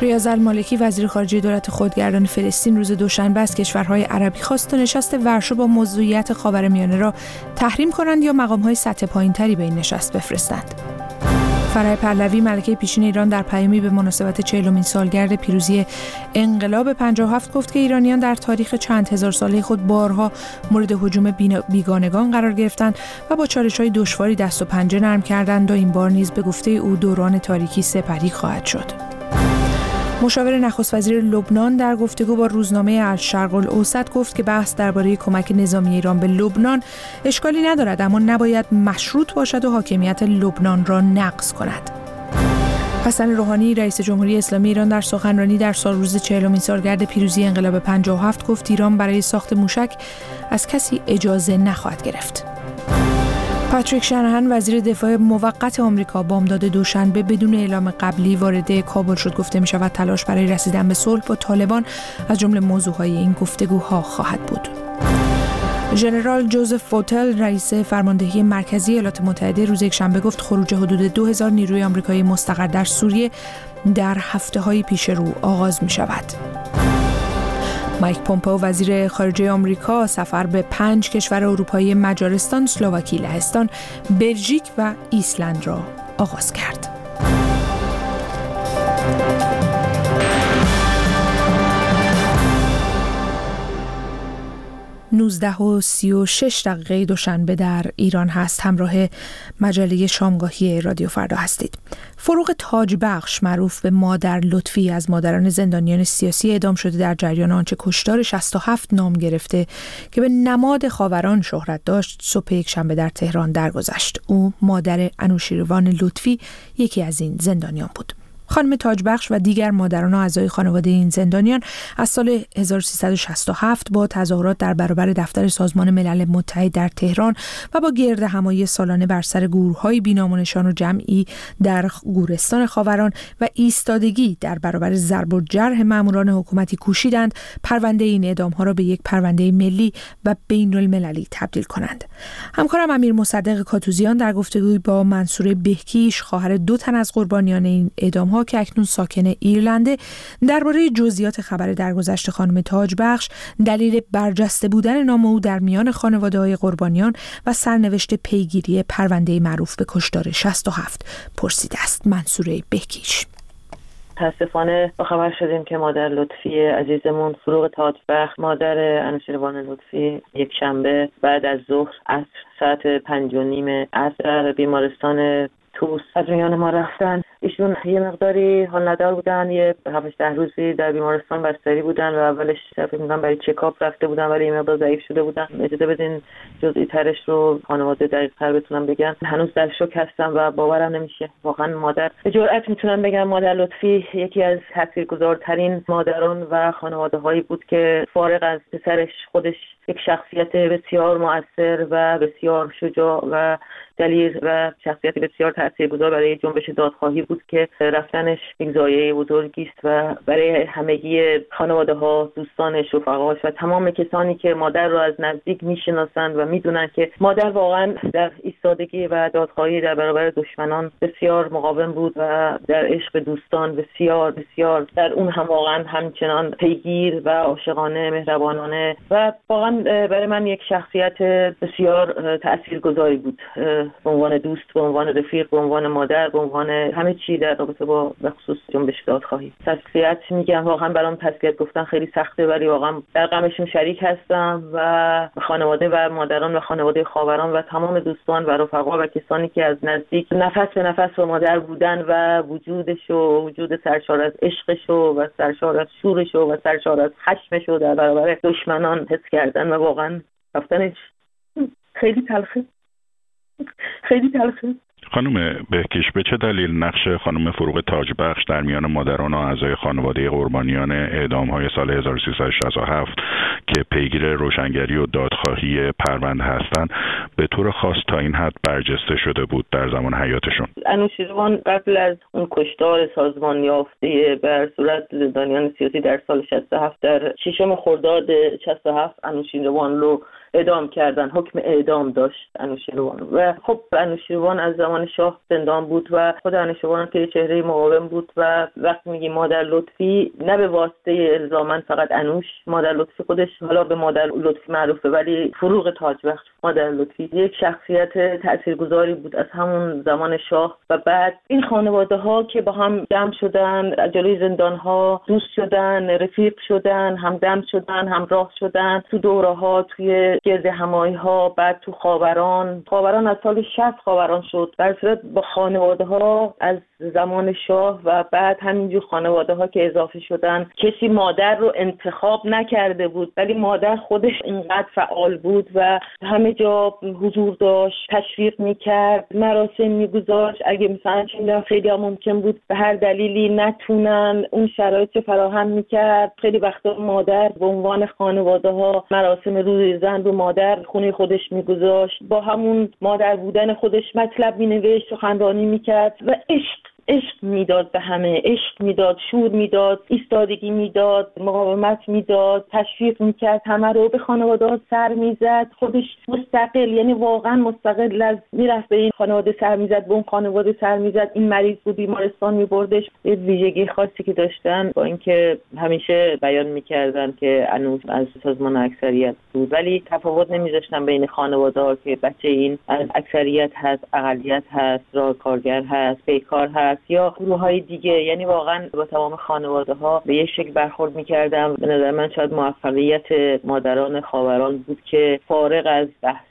ریاض المالکی وزیر خارجه دولت خودگردان فلسطین روز دوشنبه از کشورهای عربی خواست تا نشست ورشو با موضوعیت خاورمیانه را تحریم کنند یا مقام‌های سطح پایین‌تری به این نشست بفرستند. فرح پهلوی ملکه پیشین ایران در پیامی به مناسبت 40مین سالگرد پیروزی انقلاب 57 گفت که ایرانیان در تاریخ چند هزار ساله خود بارها مورد هجوم بیگانگان قرار گرفتند و با چالش‌های دشواری دست و پنجه نرم کردند و این بار نیز به گفته او دوران تاریکی سپری خواهد شد. مشاور نخست وزیر لبنان در گفتگو با روزنامه الشرق الاوسط گفت که بحث درباره کمک نظامی ایران به لبنان اشکالی ندارد، اما نباید مشروط باشد و حاکمیت لبنان را نقض کند. حسن روحانی رئیس جمهوری اسلامی ایران در سخنرانی در روز 40مین سالگرد پیروزی انقلاب 57 گفت ایران برای ساخت موشک از کسی اجازه نخواهد گرفت. پاتریک شناهن وزیر دفاع موقت آمریکا بامداد دوشنبه بدون اعلام قبلی وارد کابل شد. گفته می شود تلاش برای رسیدن به صلح با طالبان از جمله موضوعهای این گفتگوها خواهد بود. ژنرال جوزف فوتل رئیس فرماندهی مرکزی ایالات متحده روز یکشنبه گفت خروج حدود 2000 نیروی آمریکایی مستقر در سوریه در هفته‌های پیش رو آغاز می شود. مایک پومپئو وزیر خارجه آمریکا سفر به 5 کشور اروپایی مجارستان، اسلواکی، لهستان، بلژیک و ایسلند را آغاز کرد. 19:36 دوشنبه در ایران هست. همراه مجله شامگاهی رادیو فردا هستید. فروغ تاجبخش معروف به مادر لطفی از مادران زندانیان سیاسی اعدام شده در جریان آنچه کشتار 67 نام گرفته که به نماد خاوران شهرت داشت صبح یکشنبه در تهران درگذشت. او مادر انوشیروان لطفی یکی از این زندانیان بود. خانم تاجبخش و دیگر مادران و اعضای خانواده این زندانیان از سال 1367 با تظاهرات در برابر دفتر سازمان ملل متحد در تهران و با گردهمایی سالانه بر سر گروه‌های بی‌نام و نشان و جمعی در گورستان خاوران و ایستادگی در برابر ضرب و جرح ماموران حکومتی کوشیدند پرونده این اعدام‌ها را به یک پرونده ملی و بین‌المللی تبدیل کنند. همکارم امیر مصدق کاتوزیان در گفتگوی با منصوره بهکیش خواهر 2 تن از قربانیان این اعدام‌ها که اکنون ساکن ایرلنده درباره جزئیات خبر درگذشت خانم تاجبخش، دلیل برجسته بودن نام او در میان خانواده‌های قربانیان و سرنوشت پیگیری پرونده معروف به کشتار 67 پرسیده است. منصوره بهکیش: متاسفانه با خبر شدیم که مادر لطفی عزیزمون فروغ تاجبخش، مادر انوشیروان لطفی، یک شنبه بعد از ظهر از ساعت 5:30 عصر در بیمارستان توس از میان ما رفتن. ایشون یه مقداری حال ندار بودن، یه 7-10 روزی در بیمارستان بستری بودن و اولش فکر می‌کنم برای چکاپ رفته بودن ولی یه مقدار ضعیف شده بودن. اجازه بدین جزئی ترش رو خانواده دقیق‌تر بتونم بگن. هنوز در شوک هستم و باورم نمیشه. واقعا مادر، به جرئت میتونم بگم مادر لطفی یکی از تاثیرگذارترین مادران و خانواده‌هایی بود که فارغ از پسرش خودش یک شخصیت بسیار مؤثر و بسیار شجاع و دلیر و شخصیت بسیار تاثیرگذار برای جنبش دادخواهی بود که رفتنش یک ضایعه بزرگی است و برای همگی خانواده‌ها، دوستانش، رفقاش و تمام کسانی که مادر رو از نزدیک میشناسند و میدونن که مادر واقعا در ایستادگی و دادخواهی در برابر دشمنان بسیار مقاوم بود و در عشق دوستان بسیار بسیار در اون هم واقعا همچنان پیگیر و عاشقانه، مهربانانه و واقعا برای من یک شخصیت بسیار تاثیرگذاری بود به عنوان دوست، به عنوان رفیق، به عنوان مادر، به عنوان همه چی در رابطه با بخصوص جنبش دادخواهی. تسلیت میگم، واقعا برام تسلیت گفتن خیلی سخته ولی واقعا در غمشون شریک هستم و خانواده و مادران و خانواده خاوران و تمام دوستان و رفقا و کسانی که از نزدیک نفس به نفس با مادر بودن و وجودش و وجود سرشار از عشقش و سرشار از شورش و سرشار از خشمش و در برابر دشمنان حس کردن و واقعا رفتنش خیلی تلخه. خانم بهکیش، به چه دلیل نقش خانم فروغ تاجبخش در میان مادران و اعضای خانواده قربانیان اعدام‌های سال 1367 که پیگیر روشنگری و دادخواهی پرونده هستند به طور خاص تا این حد برجسته شده بود در زمان حیاتشون؟ انوشیروان قبل از اون کشتار سازمان یافته بر صورت زندانیان سیاسی در سال 67 در 6 خرداد 67 انوشیروان رو اعدام کردن. حکم اعدام داشت انوشیروان و خب انوشیروان از زمان شاه زندان بود و خود انوشیروان که چهره مقاوم بود و وقتی میگیم مادر لطفی نه به واسطه الزاماً فقط انوش، مادر لطفی خودش حالا به مادر لطفی معروفه ولی فروغ تاجبخش مادر لطفی یک شخصیت تاثیرگذاری بود از همون زمان شاه و بعد این خانواده ها که با هم جمع شدن جلوی زندان ها دوست شدن، رفیق شدن، همدم شدن، همراه شدن تو دوره ها، توی گرد همایی ها، بعد تو خاوران از سال 60 خاوران شد. در صورت با خانواده ها از زمان شاه و بعد همینجور خانواده ها که اضافه شدن کسی مادر رو انتخاب نکرده بود ولی مادر خودش اینقدر فعال بود و همه جا حضور داشت، تشویق میکرد، مراسم میگذاشت. اگه مثلا خیلی ها ممکن بود به هر دلیلی نتونن اون شرایط فراهم میکرد، خیلی وقتا مادر به عنوان خانواده ها مراسم روز زن رو مادر خونه خودش میگذاشت، با همون مادر بودن خودش مطلب مینوشت، سخنرانی میکرد و عشق میداد به همه، عشق میداد، شور میداد، ایستادگی میداد، مقاومت میداد، تشویق میکرد، همه رو به خانواده ها سر میزد، خودش مستقل، یعنی واقعا مستقل از میرفت به این خانواده سر میزد، به اون خانواده سر میزد، این مریض بود بیمارستان میبردش. یه ویژگی خاصی که داشتن با اینکه همیشه بیان میکردن که انوش از سازمان اکثریت بود ولی تفاوت نمیذاشتن بین خانواده ها که بچه این از اکثریت هست، اقلیت هست، راهکارگر هست، بیکار هست یا گروه‌های دیگه. یعنی واقعا با تمام خانواده ها به یه شکل برخورد می‌کردم. به نظر من شاید موفقیت مادران خاوران بود که فارغ از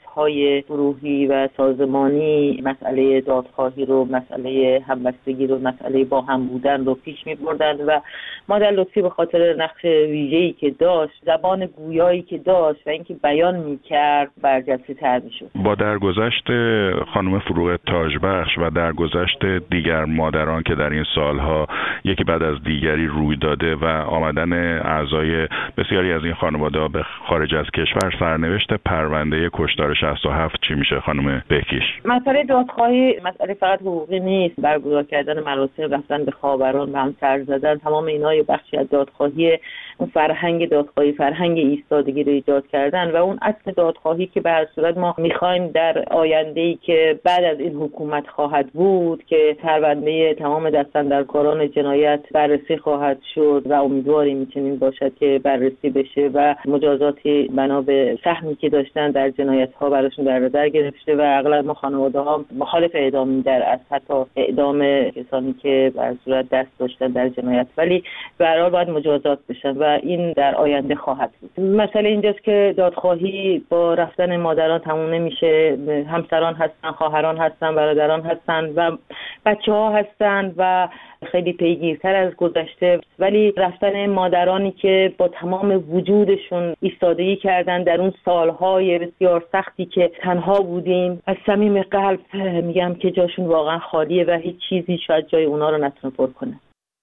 های گروهی و سازمانی مسئله دادخواهی رو، مسئله همبستگی رو، مسئله با هم بودن رو پیش می‌بردند و مادر لطفی به خاطر نقش ویژه‌ای که داشت، زبان گویایی که داشت و اینکه بیان می‌کرد برجسته‌تر می‌شد. با درگذشت خانم فروغ تاجبخش و درگذشت دیگر مادران که در این سالها یکی بعد از دیگری روی داده و آمدن اعضای بسیاری از این خانواده‌ها به خارج از کشور، سرنوشت پرونده کشتار 67 چی میشه خانم بهکیش؟ مسئله دادخواهی مسئله فقط حقوقی نیست. برگزار کردن مراسم، رفتن به خاوران و هم سر زدن، تمام اینا یه بخشی از دادخواهی، اون فرهنگ دادخواهی، فرهنگ ایستادگی رو ایجاد کردن و اون اصل دادخواهی که به هر صورت ما میخوایم در آینده‌ای که بعد از این حکومت خواهد بود که پرونده تمام دستاندرکاران جنایت بررسی خواهد شد و امیدواریم میتونیم باشد که بررسی بشه و مجازاتی بنا به سهمی که داشتن در جنایت‌ها براشون در نظر گرفته و اغلب ما خانواده‌ها مخالف اعدام می‌دن، از حتی اعدام کسانی که به صورت دست داشتن در جنایت، ولی به هر حال باید مجازات بشن و این در آینده خواهد بود. مسئله اینجاست که دادخواهی با رفتن مادران تموم نمیشه. همسران هستن، خواهران هستن، برادران هستن و بچه‌ها هستن و خیلی پیگیرتر از گذشته، ولی رفتن مادرانی که با تمام وجودشون ایستادگی کردن در اون سالهای بسیار سختی که تنها بودیم، از صمیم قلب میگم که جاشون واقعا خالیه و هیچ چیزی شاید جای اونا رو نتونه پر کنه.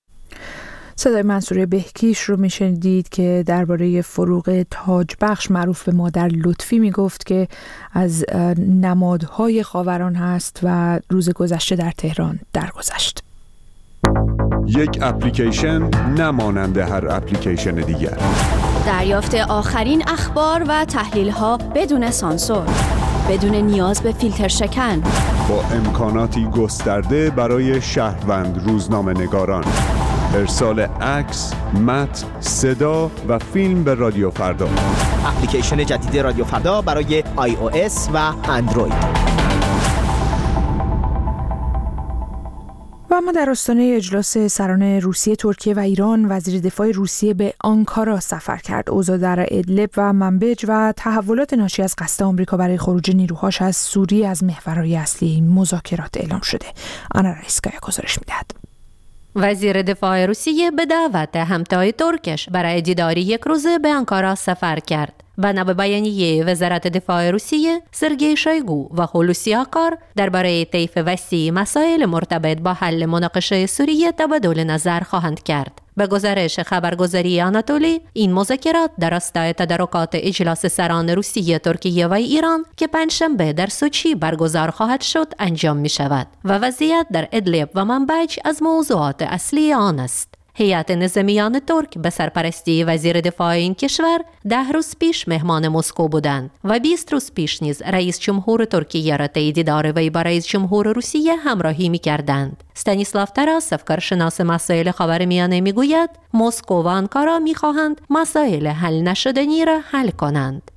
صدای منصوره بهکیش رو میشنیدید که درباره فروغ تاجبخش معروف به مادر لطفی میگفت که از نمادهای خاوران هست و روز گذشته در تهران درگذشت. یک اپلیکیشن نمانند هر اپلیکیشن دیگر. دریافت آخرین اخبار و تحلیل‌ها بدون سانسور، بدون نیاز به فیلتر شکن، با امکاناتی گسترده برای شهروند روزنامه‌نگاران. ارسال عکس، متن، صدا و فیلم به رادیو فردا. اپلیکیشن جدید رادیو فردا برای iOS و اندروید. و اما در آستانه اجلاس سران روسیه، ترکیه و ایران، وزیر دفاع روسیه به آنکارا سفر کرد. اوضاع در ادلب و منبج و تحولات ناشی از قصد آمریکا برای خروج نیروهاش از سوریه از محورهای اصلی این مذاکرات اعلام شده. آنا رئیسکایا گزارش می‌دهد. وزیر دفاع روسیه به دعوت همتای ترکش برای دیداری یک روزه به آنکارا سفر کرد. بنا به بیانیه وزارت دفاع روسیه، سرگئی شویگو و هولوسی آکار درباره طیف وسیع مسائل مرتبط با حل مناقشه سوریه تبادل نظر خواهند کرد. به گزارش خبرگزاری آناتولی، این مذاکرات در راستای تدارکات اجلاس سران روسیه، ترکیه و ایران که پنجشنبه در سوچی برگزار خواهد شد انجام می شود و وضعیت در ادلب و منبج از موضوعات اصلی آن است. هیئت نظامیان ترک به سرپرستی وزیر دفاع این کشور 10 روز پیش مهمان مسکو بودند و 20 روز پیش نیز رئیس جمهور ترکیه را طی دیدار وی با رئیس جمهور روسیه همراهی می‌کردند. استانیسلاو تراس، افکارشناس مسائل خاورمیانه میگوید مسکو و آنکارا می‌خواهند مسائل حل نشدنی را حل کنند.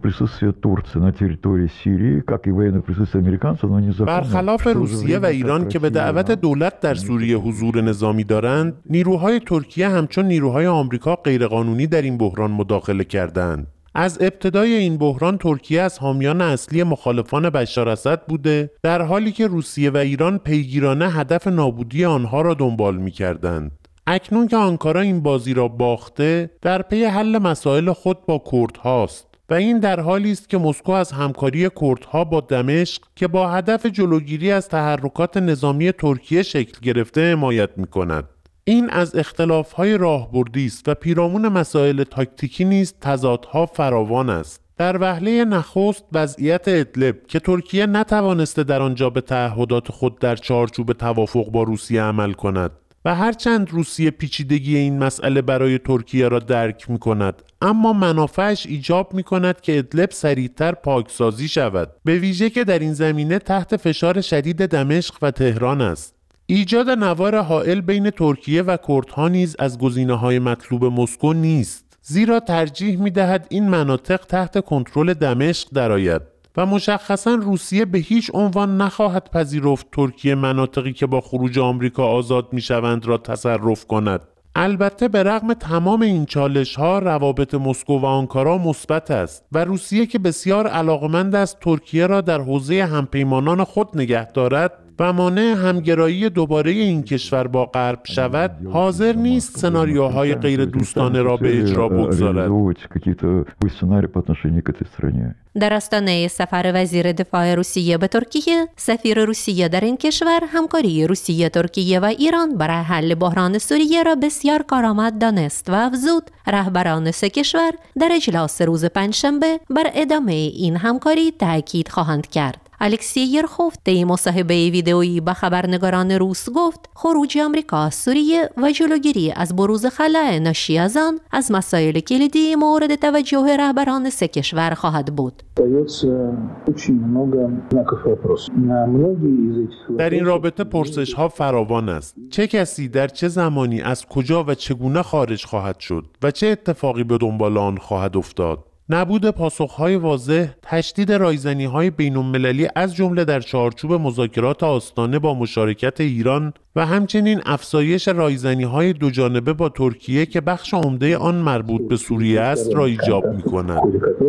برخلاف روسیه و ایران که به دعوت دولت در سوریه حضور نظامی دارند، نیروهای ترکیه همچون نیروهای آمریکا غیرقانونی در این بحران مداخله کردند. از ابتدای این بحران ترکیه از حامیان اصلی مخالفان بشار اسد بوده، در حالی که روسیه و ایران پیگیرانه هدف نابودی آنها را دنبال می‌کردند. اکنون که آنکارا این بازی را باخته، در پی حل مسائل خود با کردهاست و این در حالی است که مسکو از همکاری کردها با دمشق که با هدف جلوگیری از تحرکات نظامی ترکیه شکل گرفته حمایت می‌کند. این از اختلاف‌های راهبردی است و پیرامون مسائل تاکتیکی نیز تضادها فراوان است. در وهله نخست وضعیت ادلب که ترکیه نتوانسته در آنجا به تعهدات خود در چارچوب توافق با روسیه عمل کند و هرچند روسیه پیچیدگی این مسئله برای ترکیه را درک می‌کند، اما منافعش ایجاب می‌کند که ادلب سریعتر پاکسازی شود، به ویژه که در این زمینه تحت فشار شدید دمشق و تهران است. ایجاد نوار حائل بین ترکیه و کردها نیز از گزینه‌های مطلوب مسکو نیست، زیرا ترجیح می‌دهد این مناطق تحت کنترل دمشق درآید و مشخصاً روسیه به هیچ عنوان نخواهد پذیرفت ترکیه مناطقی که با خروج آمریکا آزاد می‌شوند را تصرف کند. البته به رغم تمام این چالش‌ها روابط مسکو و آنکارا مثبت است و روسیه که بسیار علاقمند است ترکیه را در حوزه همپیمانان خود نگه دارد و مانع همگرایی دوباره این کشور با غرب شود، حاضر نیست سناریوهای غیر دوستانه را به اجرا بگذارد. در آستانه سفر وزیر دفاع روسیه به ترکیه، سفیر روسیه در این کشور همکاری روسیه، ترکیه و ایران برای حل بحران سوریه را بسیار کارآمد دانست و افزود رهبران سه کشور در اجلاس روز پنجشنبه بر ادامه این همکاری تاکید خواهند کرد. الکسی یرخوف طی مصاحبه ویدئویی با خبرنگاران روس گفت خروج آمریکا از سوریه و جلوگیری از بروز خلاء ناشی از آن از مسائل کلیدی مورد توجه رهبران سه کشور خواهد بود. در این رابطه پرسش‌ها فراوان است. چه کسی در چه زمانی از کجا و چگونه خارج خواهد شد و چه اتفاقی به دنبال آن خواهد افتاد؟ نبود پاسخ‌های واضح، تشدید رایزنی‌های بین‌المللی از جمله در چارچوب مذاکرات آستانه با مشارکت ایران و همچنین افزایش رایزنی‌های دوجانبه با ترکیه که بخش عمده آن مربوط به سوریه است را ایجاب می‌کند.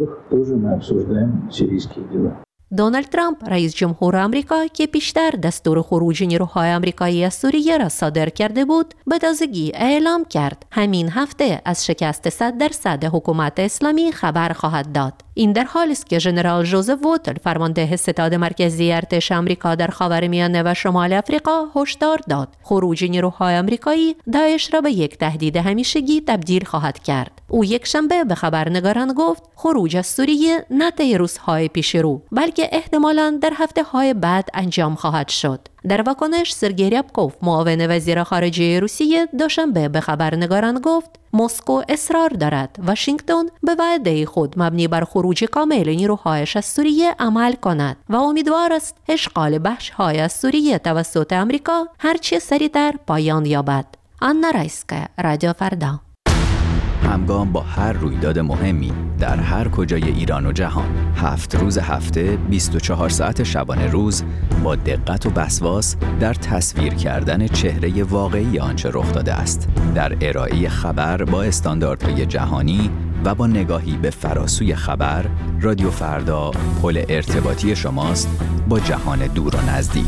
دونالد ترامپ رئیس جمهور آمریکا که پیشتر دستور خروج نیروهای آمریکایی از سوریه را صادر کرده بود، به تازگی اعلام کرد همین هفته از شکست 100% حکومت اسلامی خبر خواهد داد. این در حالی است که ژنرال جوزف ووتل، فرمانده ستاد مرکزی ارتش آمریکا در خاورمیانه و شمال آفریقا، هشدار داد خروج نیروهای آمریکایی داعش را به یک تهدید همیشگی تبدیل خواهد کرد. او یکشنبه به خبرنگاران گفت خروج از سوریه نه طی روزهای پیش رو، بلکه احتمالاً در هفته‌های بعد انجام خواهد شد. در واکنش سرگئی ریابکوف، معاون وزیر خارجه روسیه، دوشنبه به خبرنگاران گفت مسکو اصرار دارد واشنگتن به وعده خود مبنی بر خروج کامل نیروهایش از سوریه عمل کند و امیدوار است اشغال بخش‌های از سوریه توسط آمریکا هرچه سریعتر پایان یابد. آنا رایسکا، رادیو فردا. همگام با هر رویداد مهمی در هر کجای ایران و جهان، 7 روز هفته 24 ساعت شبانه روز با دقت و وسواس در تصویر کردن چهره واقعی آنچه رخ داده است، در ارائه خبر با استانداردهای جهانی و با نگاهی به فراسوی خبر. رادیو فردا پل ارتباطی شماست با جهان دور و نزدیک.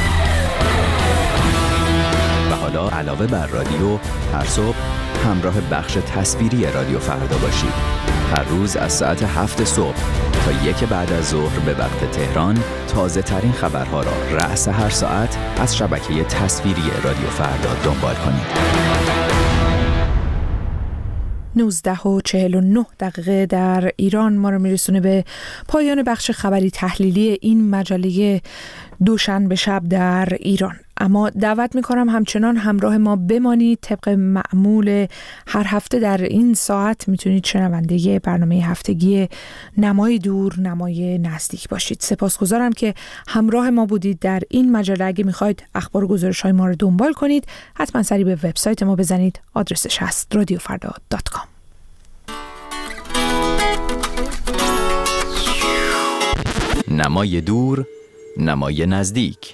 و حالا علاوه بر رادیو، هر صبح همراه بخش تصویری رادیو فردا باشید. هر روز از ساعت 7 صبح تا 1 بعد از ظهر به وقت تهران تازه ترین خبرها را رأس هر ساعت از شبکه تصویری رادیو فردا دنبال کنید. 19:49 در ایران ما رو میرسونه به پایان بخش خبری تحلیلی این مجله دوشنبه شب در ایران. اما دعوت میکنم همچنان همراه ما بمانید. طبق معمول هر هفته در این ساعت میتونید شنونده برنامه هفتگی نمای دور نمای نزدیک باشید. سپاسگزارم که همراه ما بودید در این مجله. اگه میخواید اخبار و گزارش‌های ما رو دنبال کنید حتما سری به وبسایت ما بزنید. آدرسش هست radiofarda.com. نمای دور نمای نزدیک.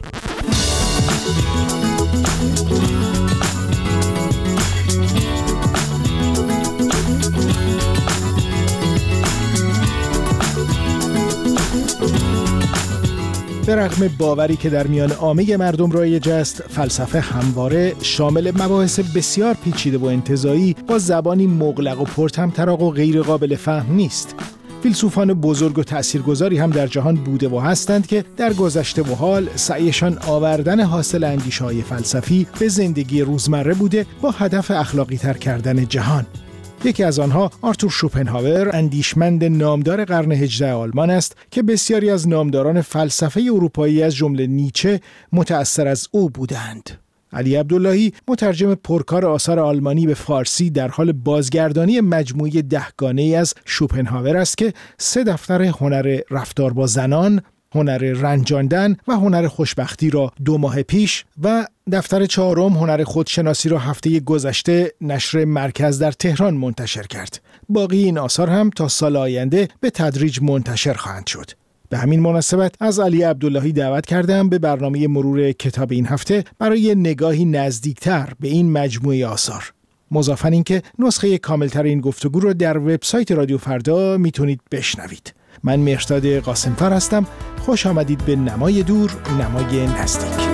به رغم باوری که در میان عامه مردم رایج است، فلسفه همواره شامل مباحث بسیار پیچیده و انتزاعی با زبانی مغلق و پرطمطراق و غیر قابل فهم نیست. فیلسوفان بزرگ و تأثیرگذاری هم در جهان بوده و هستند که در گذشته و حال سعیشان آوردن حاصل اندیشه‌های فلسفی به زندگی روزمره بوده با هدف اخلاقی تر کردن جهان. یکی از آنها آرتور شوپنهاور، اندیشمند نامدار قرن 18 آلمان است که بسیاری از نامداران فلسفه اروپایی از جمله نیچه متأثر از او بودند. علی عبداللهی، مترجم پرکار آثار آلمانی به فارسی، در حال بازگردانی مجموعه 10 گانه‌ای از شوپنهاور است که 3 دفتر هنر رفتار با زنان، هنر رنجاندن و هنر خوشبختی را 2 ماه پیش و دفتر 4 هنر خودشناسی را هفته گذشته نشر مرکز در تهران منتشر کرد. باقی این آثار هم تا سال آینده به تدریج منتشر خواهند شد. به همین مناسبت از علی عبداللهی دعوت کردم به برنامه مرور کتاب این هفته برای نگاهی نزدیکتر به این مجموعه آثار. مضافاً اینکه نسخه کاملتر این گفتگو رو در وبسایت رادیو فردا میتونید بشنوید. من مهرزاد قاسمفر هستم. خوش آمدید به نمای دور نمای نزدیک.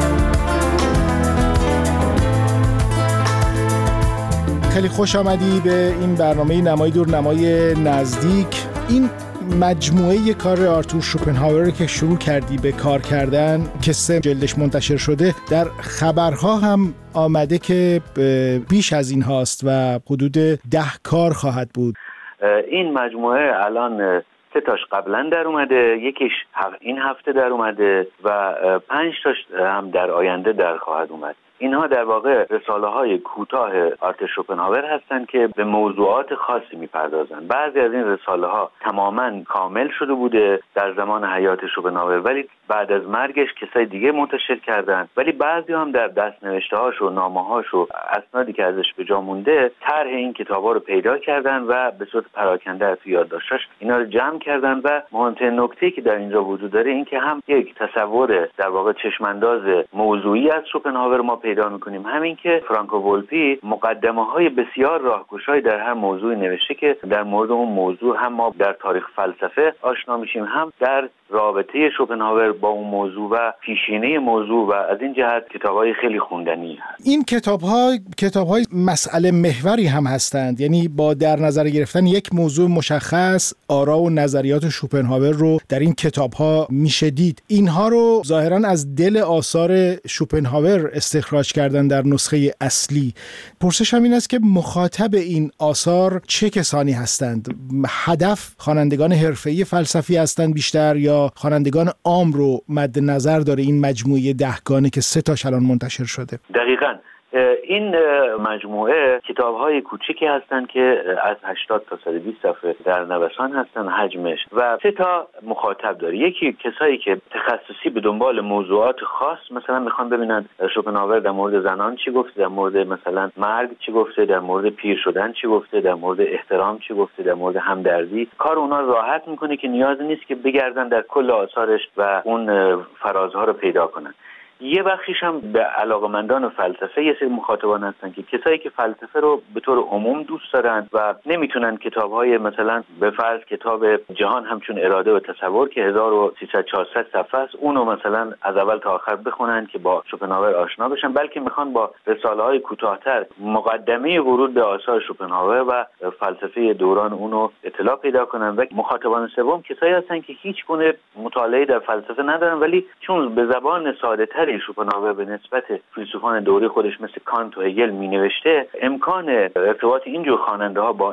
خیلی خوش آمدی به این برنامه نمای دور نمای نزدیک. این مجموعه کار آرتور شوپنهاور که شروع کردی به کار کردن که 3 جلدش منتشر شده، در خبرها هم آمده که بیش از این هاست و حدود 10 کار خواهد بود. این مجموعه الان 3 تاش قبلا در اومده، یکیش این هفته در اومده و 5 تاش هم در آینده در خواهد اومد. اینها در واقع رساله‌های کوتاه آرتور شوپنهاور هستند که به موضوعات خاصی می‌پردازند. بعضی از این رساله‌ها تماماً کامل شده بوده در زمان حیات شوپنهاور، ولی بعد از مرگش کسای دیگه منتشر کردند. ولی بعضی هم در دست‌نوشته‌هاش و نامه‌هاش و اسنادی که ازش به جا مونده طرح این کتاب‌ها رو پیدا کردن و به صورت پراکنده از یادداشتاش اینا رو جمع کردن. و مهمترین نکته‌ای که در اینجا وجود داره این که هم یک تصور در واقع چشم‌انداز موضوعی از شوپنهاور ما پیدا می‌کنیم، همین که فرانکو ولپی مقدمه‌های بسیار راهگشایی در هر موضوعی نوشته که در مورد اون موضوع هم ما در تاریخ فلسفه آشنا میشیم، هم در رابطه شوپنهاور با اون موضوع و پیشینه موضوع و از این جهت کتاب‌های خیلی خوندنی هست. این کتاب‌های مسئله محوری هم هستند، یعنی با در نظر گرفتن یک موضوع مشخص آرا و نظریات شوپنهاور رو در این کتاب‌ها میشه دید. اینها رو ظاهراً از دل آثار شوپنهاور استخراج کردن در نسخه اصلی. پرسشم این است که مخاطب این آثار چه کسانی هستند؟ هدف خوانندگان حرفه‌ای فلسفی هستند بیشتر یا خوانندگان عام رو مد نظر داره این مجموعه 10 گانه که 3 تاش الان منتشر شده؟ دقیقاً این مجموعه کتاب‌های کوچیکی هستند که از 80 تا 120 صفحه در نوسان هستند حجمش و 3 تا مخاطب داره. یکی کسایی که تخصصی به دنبال موضوعات خاص مثلا میخوان ببینن شوپنهاور در مورد زنان چی گفته، در مورد مثلا مرگ چی گفته، در مورد پیر شدن چی گفته، در مورد احترام چی گفته، در مورد همدردی. کار اونا راحت میکنه که نیاز نیست که بگردن در کل آثارش و اون فرازها رو پیدا کنن. یه بخشیش هم به علاقمندان فلسفه یه سری مخاطبان هستن که کسایی که فلسفه رو به طور عموم دوست دارن و نمیتونن کتاب‌های مثلا به فرض کتاب جهان همچون اراده و تصور که 1300-400 صفحه است اونو مثلا از اول تا آخر بخونن که با شوپنهاور آشنا بشن، بلکه میخوان با رساله‌های کوتاه‌تر مقدمه ورود به آثار شوپنهاور و فلسفه دوران اونو اطلاع پیدا کنن. و مخاطبان سوم کسایی هستن که هیچ گونه مطالعه در فلسفه ندارن، ولی چون به زبان ساده‌تر شوپنهاور به نسبت فیلسوفان دوره خودش مثل کانت و هگل می نوشته، امکان ارتباط اینجور خواننده ها با این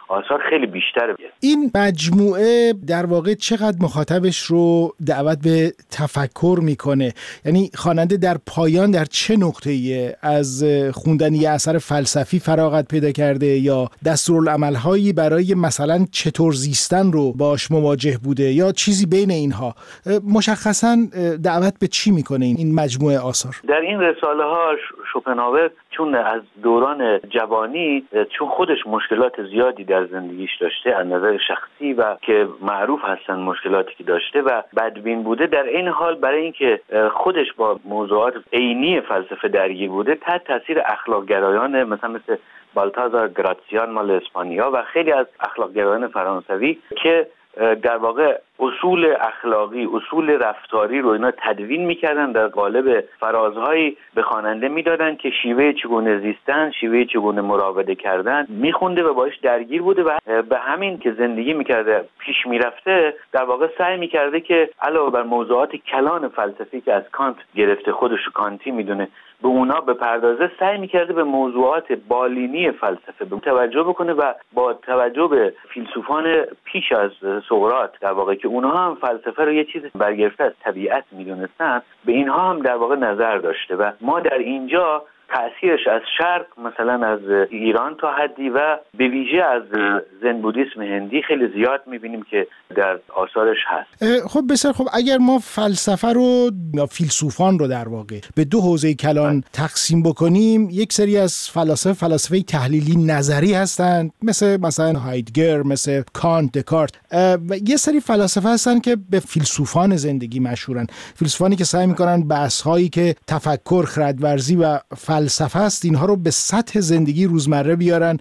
آثار خیلی بیشتره. این مجموعه در واقع چقدر مخاطبش رو دعوت به تفکر میکنه؟ یعنی خواننده در پایان در چه نقطه‌ای از خوندن یه اثر فلسفی فراغت پیدا کرده یا دستورالعمل‌هایی برای مثلا چطور زیستن رو باش مواجه بوده یا چیزی بین اینها؟ مشخصاً دعوت به چی میکنه این مجموعه آثار؟ در این رساله ها شوپنهاور چون از دوران جوانی چون خودش مشکلات زیادی در زندگیش داشته از نظر شخصی و که معروف هستن مشکلاتی که داشته و بدبین بوده، در این حال برای اینکه خودش با موضوعات عینی فلسفه درگیر بوده تحت تاثیر اخلاق‌گرایان مثل بالتازار گراتسیان مال اسپانیا و خیلی از اخلاق‌گرایان فرانسوی که در واقع اصول اخلاقی، اصول رفتاری رو اینا تدوین میکردن در قالب فرازهایی به خواننده میدادن که شیوه چگونه زیستن، شیوه چگونه مراوده کردن میخونده و باش درگیر بوده و به همین که زندگی میکرده پیش میرفته در واقع سعی میکرده که علاوه بر موضوعات کلان فلسفی که از کانت گرفته خودش کانتی میدونه به اونا بپردازه، سعی میکرده به موضوعات بالینی فلسفه توجه بکنه و با توجه به فیلسوفان پیش از سقراط در واقع که اونها هم فلسفه رو یه چیز برگرفته از طبیعت میدونستن به اینها هم در واقع نظر داشته و ما در اینجا تأثیرش از شرق مثلا از ایران تا حدی و به ویژه از زن بودیسم هندی خیلی زیاد میبینیم که در آثارش هست. خب بسیار خب، اگر ما فلسفه رو یا فیلسوفان رو در واقع به دو حوزه کلان تقسیم بکنیم، یک سری از فلاسفه تحلیلی نظری هستند مثلا هایدگر، مثل کانت، دکارت، و یه سری فلاسفه هستن که به فیلسوفان زندگی مشهورن، فیلسوفانی که سعی میکنن بحث هایی که تفکر، خردورزی و فلسفه است اینها رو به سطح زندگی روزمره بیارن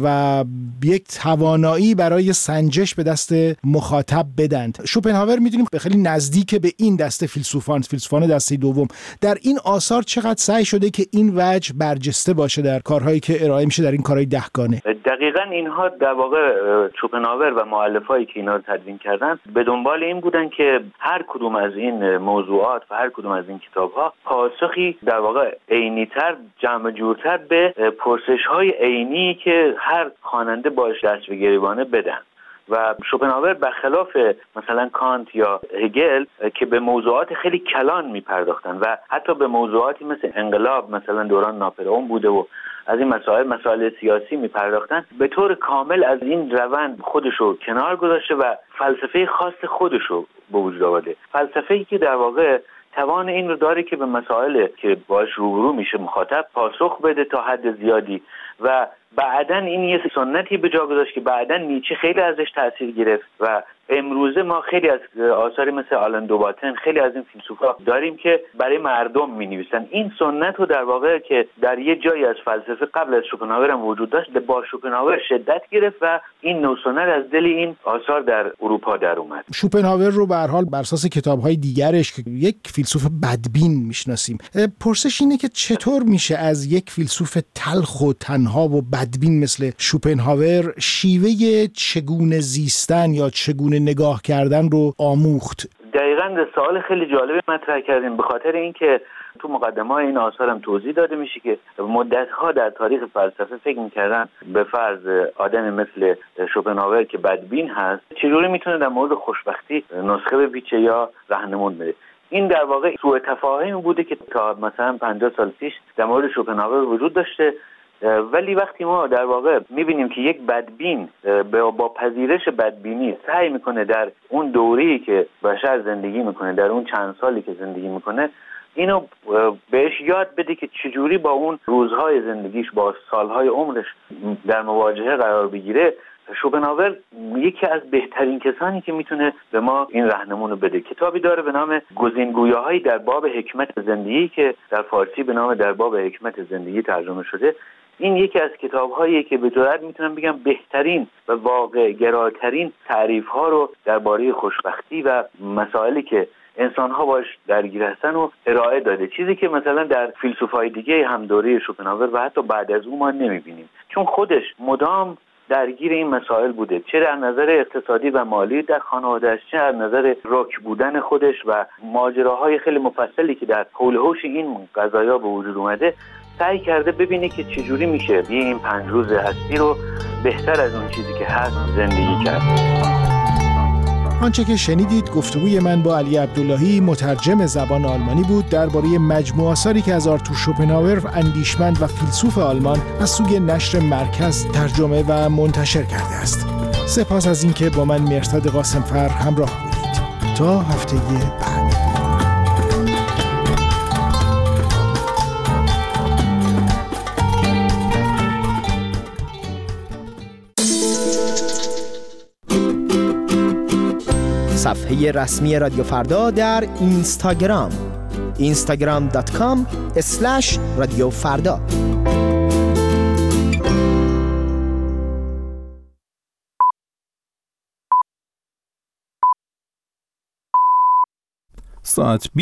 و یک توانایی برای سنجش به دست مخاطب بدن. شوپنهاور میدونیم خیلی نزدیک به این دسته فیلسوفان دسته دوم. در این آثار چقدر سعی شده که این وجه برجسته باشه در کارهایی که ارائه میشه در این کارهای دهگانه؟ دقیقاً اینها در واقع شوپنهاور و مؤلفهایی که اینا رو تدوین کردن به دنبال این بودن که هر کدوم از این موضوعات و هر کدوم از این کتاب‌ها پاسخی در واقع عینی‌تر، جمع جورتر به پرسش‌های عینی که هر خواننده باش دست به گریبانه بدن. و شوپنهاور برخلاف مثلا کانت یا هگل که به موضوعات خیلی کلان میپرداختن و حتی به موضوعاتی مثل انقلاب مثلا دوران ناپلئون بوده و از این مسائل سیاسی میپرداختن، به طور کامل از این روند خودشو کنار گذاشته و فلسفه خاص خودشو به وجود آورده. فلسفه‌ای که در واقع توان این رو داره که به مسائل که باش روبرو میشه مخاطب پاسخ بده تا حد زیادی و بعداً این یه سنتی به جا گذاشت که بعداً نیچه خیلی ازش تأثیر گرفت و امروزه ما خیلی از آثاری مثل آلن دوباتن، خیلی از این فیلسوفا داریم که برای مردم می‌نویسن. این سنت رو در واقع که در یه جایی از فلسفه قبل از شوپنهاور هم وجود داشت با شوپنهاور شدت گرفت و این نوع سنت از دل این آثار در اروپا در اومد. شوپنهاور رو به هر حال بر اساس کتاب‌های دیگرش که یک فیلسوف بدبین میشناسیم. پرسش اینه که چطور میشه از یک فیلسوف تلخ و تنها و بدبین مثل شوپنهاور شیوه چگونه زیستن یا چگونه نگاه کردن رو آموخت؟ دقیقاً سوال خیلی جالبی مطرح کردیم، به خاطر اینکه تو مقدمه‌های این آثارم توضیح داده میشه که مدت‌ها در تاریخ فلسفه فکر می‌کردن به فرض آدمی مثل شوپنهاور که بدبین هست چجوری میتونه در مورد خوشبختی نسخه بپیچه یا راهنمون بده. این در واقع سوء تفاهمی بوده که تا مثلا 50 سال پیش در مورد شوپنهاور وجود داشته، ولی وقتی ما در واقع میبینیم که یک بدبین با پذیرش بدبینی سعی میکنه در اون دوره‌ای که بشر زندگی میکنه، در اون چند سالی که زندگی میکنه، اینو بهش یاد بده که چجوری با اون روزهای زندگیش، با سالهای عمرش در مواجهه قرار بگیره، شوپنهاور یکی از بهترین کسانی که میتونه به ما این راهنمونو بده. کتابی داره به نام گزینگویاهایی در باب حکمت زندگی که در فارسی به نام در باب حکمت زندگی ترجمه شده. این یکی از کتاب‌هایی که به جرئت میتونم بگم بهترین و واقع گراترین تعریف‌ها رو درباره خوشبختی و مسائلی که انسان‌ها باش درگیر هستن و ارائه داده، چیزی که مثلا در فیلسوفای دیگه هم دوره شوپنهاور و حتی بعد از اون ما نمی‌بینیم، چون خودش مدام درگیر این مسائل بوده، چه در نظر اقتصادی و مالی در خانواده‌اش، چه از نظر راک بودن خودش و ماجراهای خیلی مفصلی که در حول و حوش این قضایا به وجود اومده، سعی کرده ببینه که چجوری میشه این 5 روز هستی رو بهتر از اون چیزی که هست زندگی کرد. آنچه که شنیدید گفتگوی من با علی عبداللهی، مترجم زبان آلمانی بود، درباره مجموع آثاری که از آرتور شوپنهاور، اندیشمند و فیلسوف آلمان، از سوی نشر مرکز ترجمه و منتشر کرده است. سپاس از اینکه با من مرتضی قاسمفر همراه بودید. تا هفته بعد. صفحه رسمی رادیو فردا در اینستاگرام instagram.com/رادیو فردا. ساعت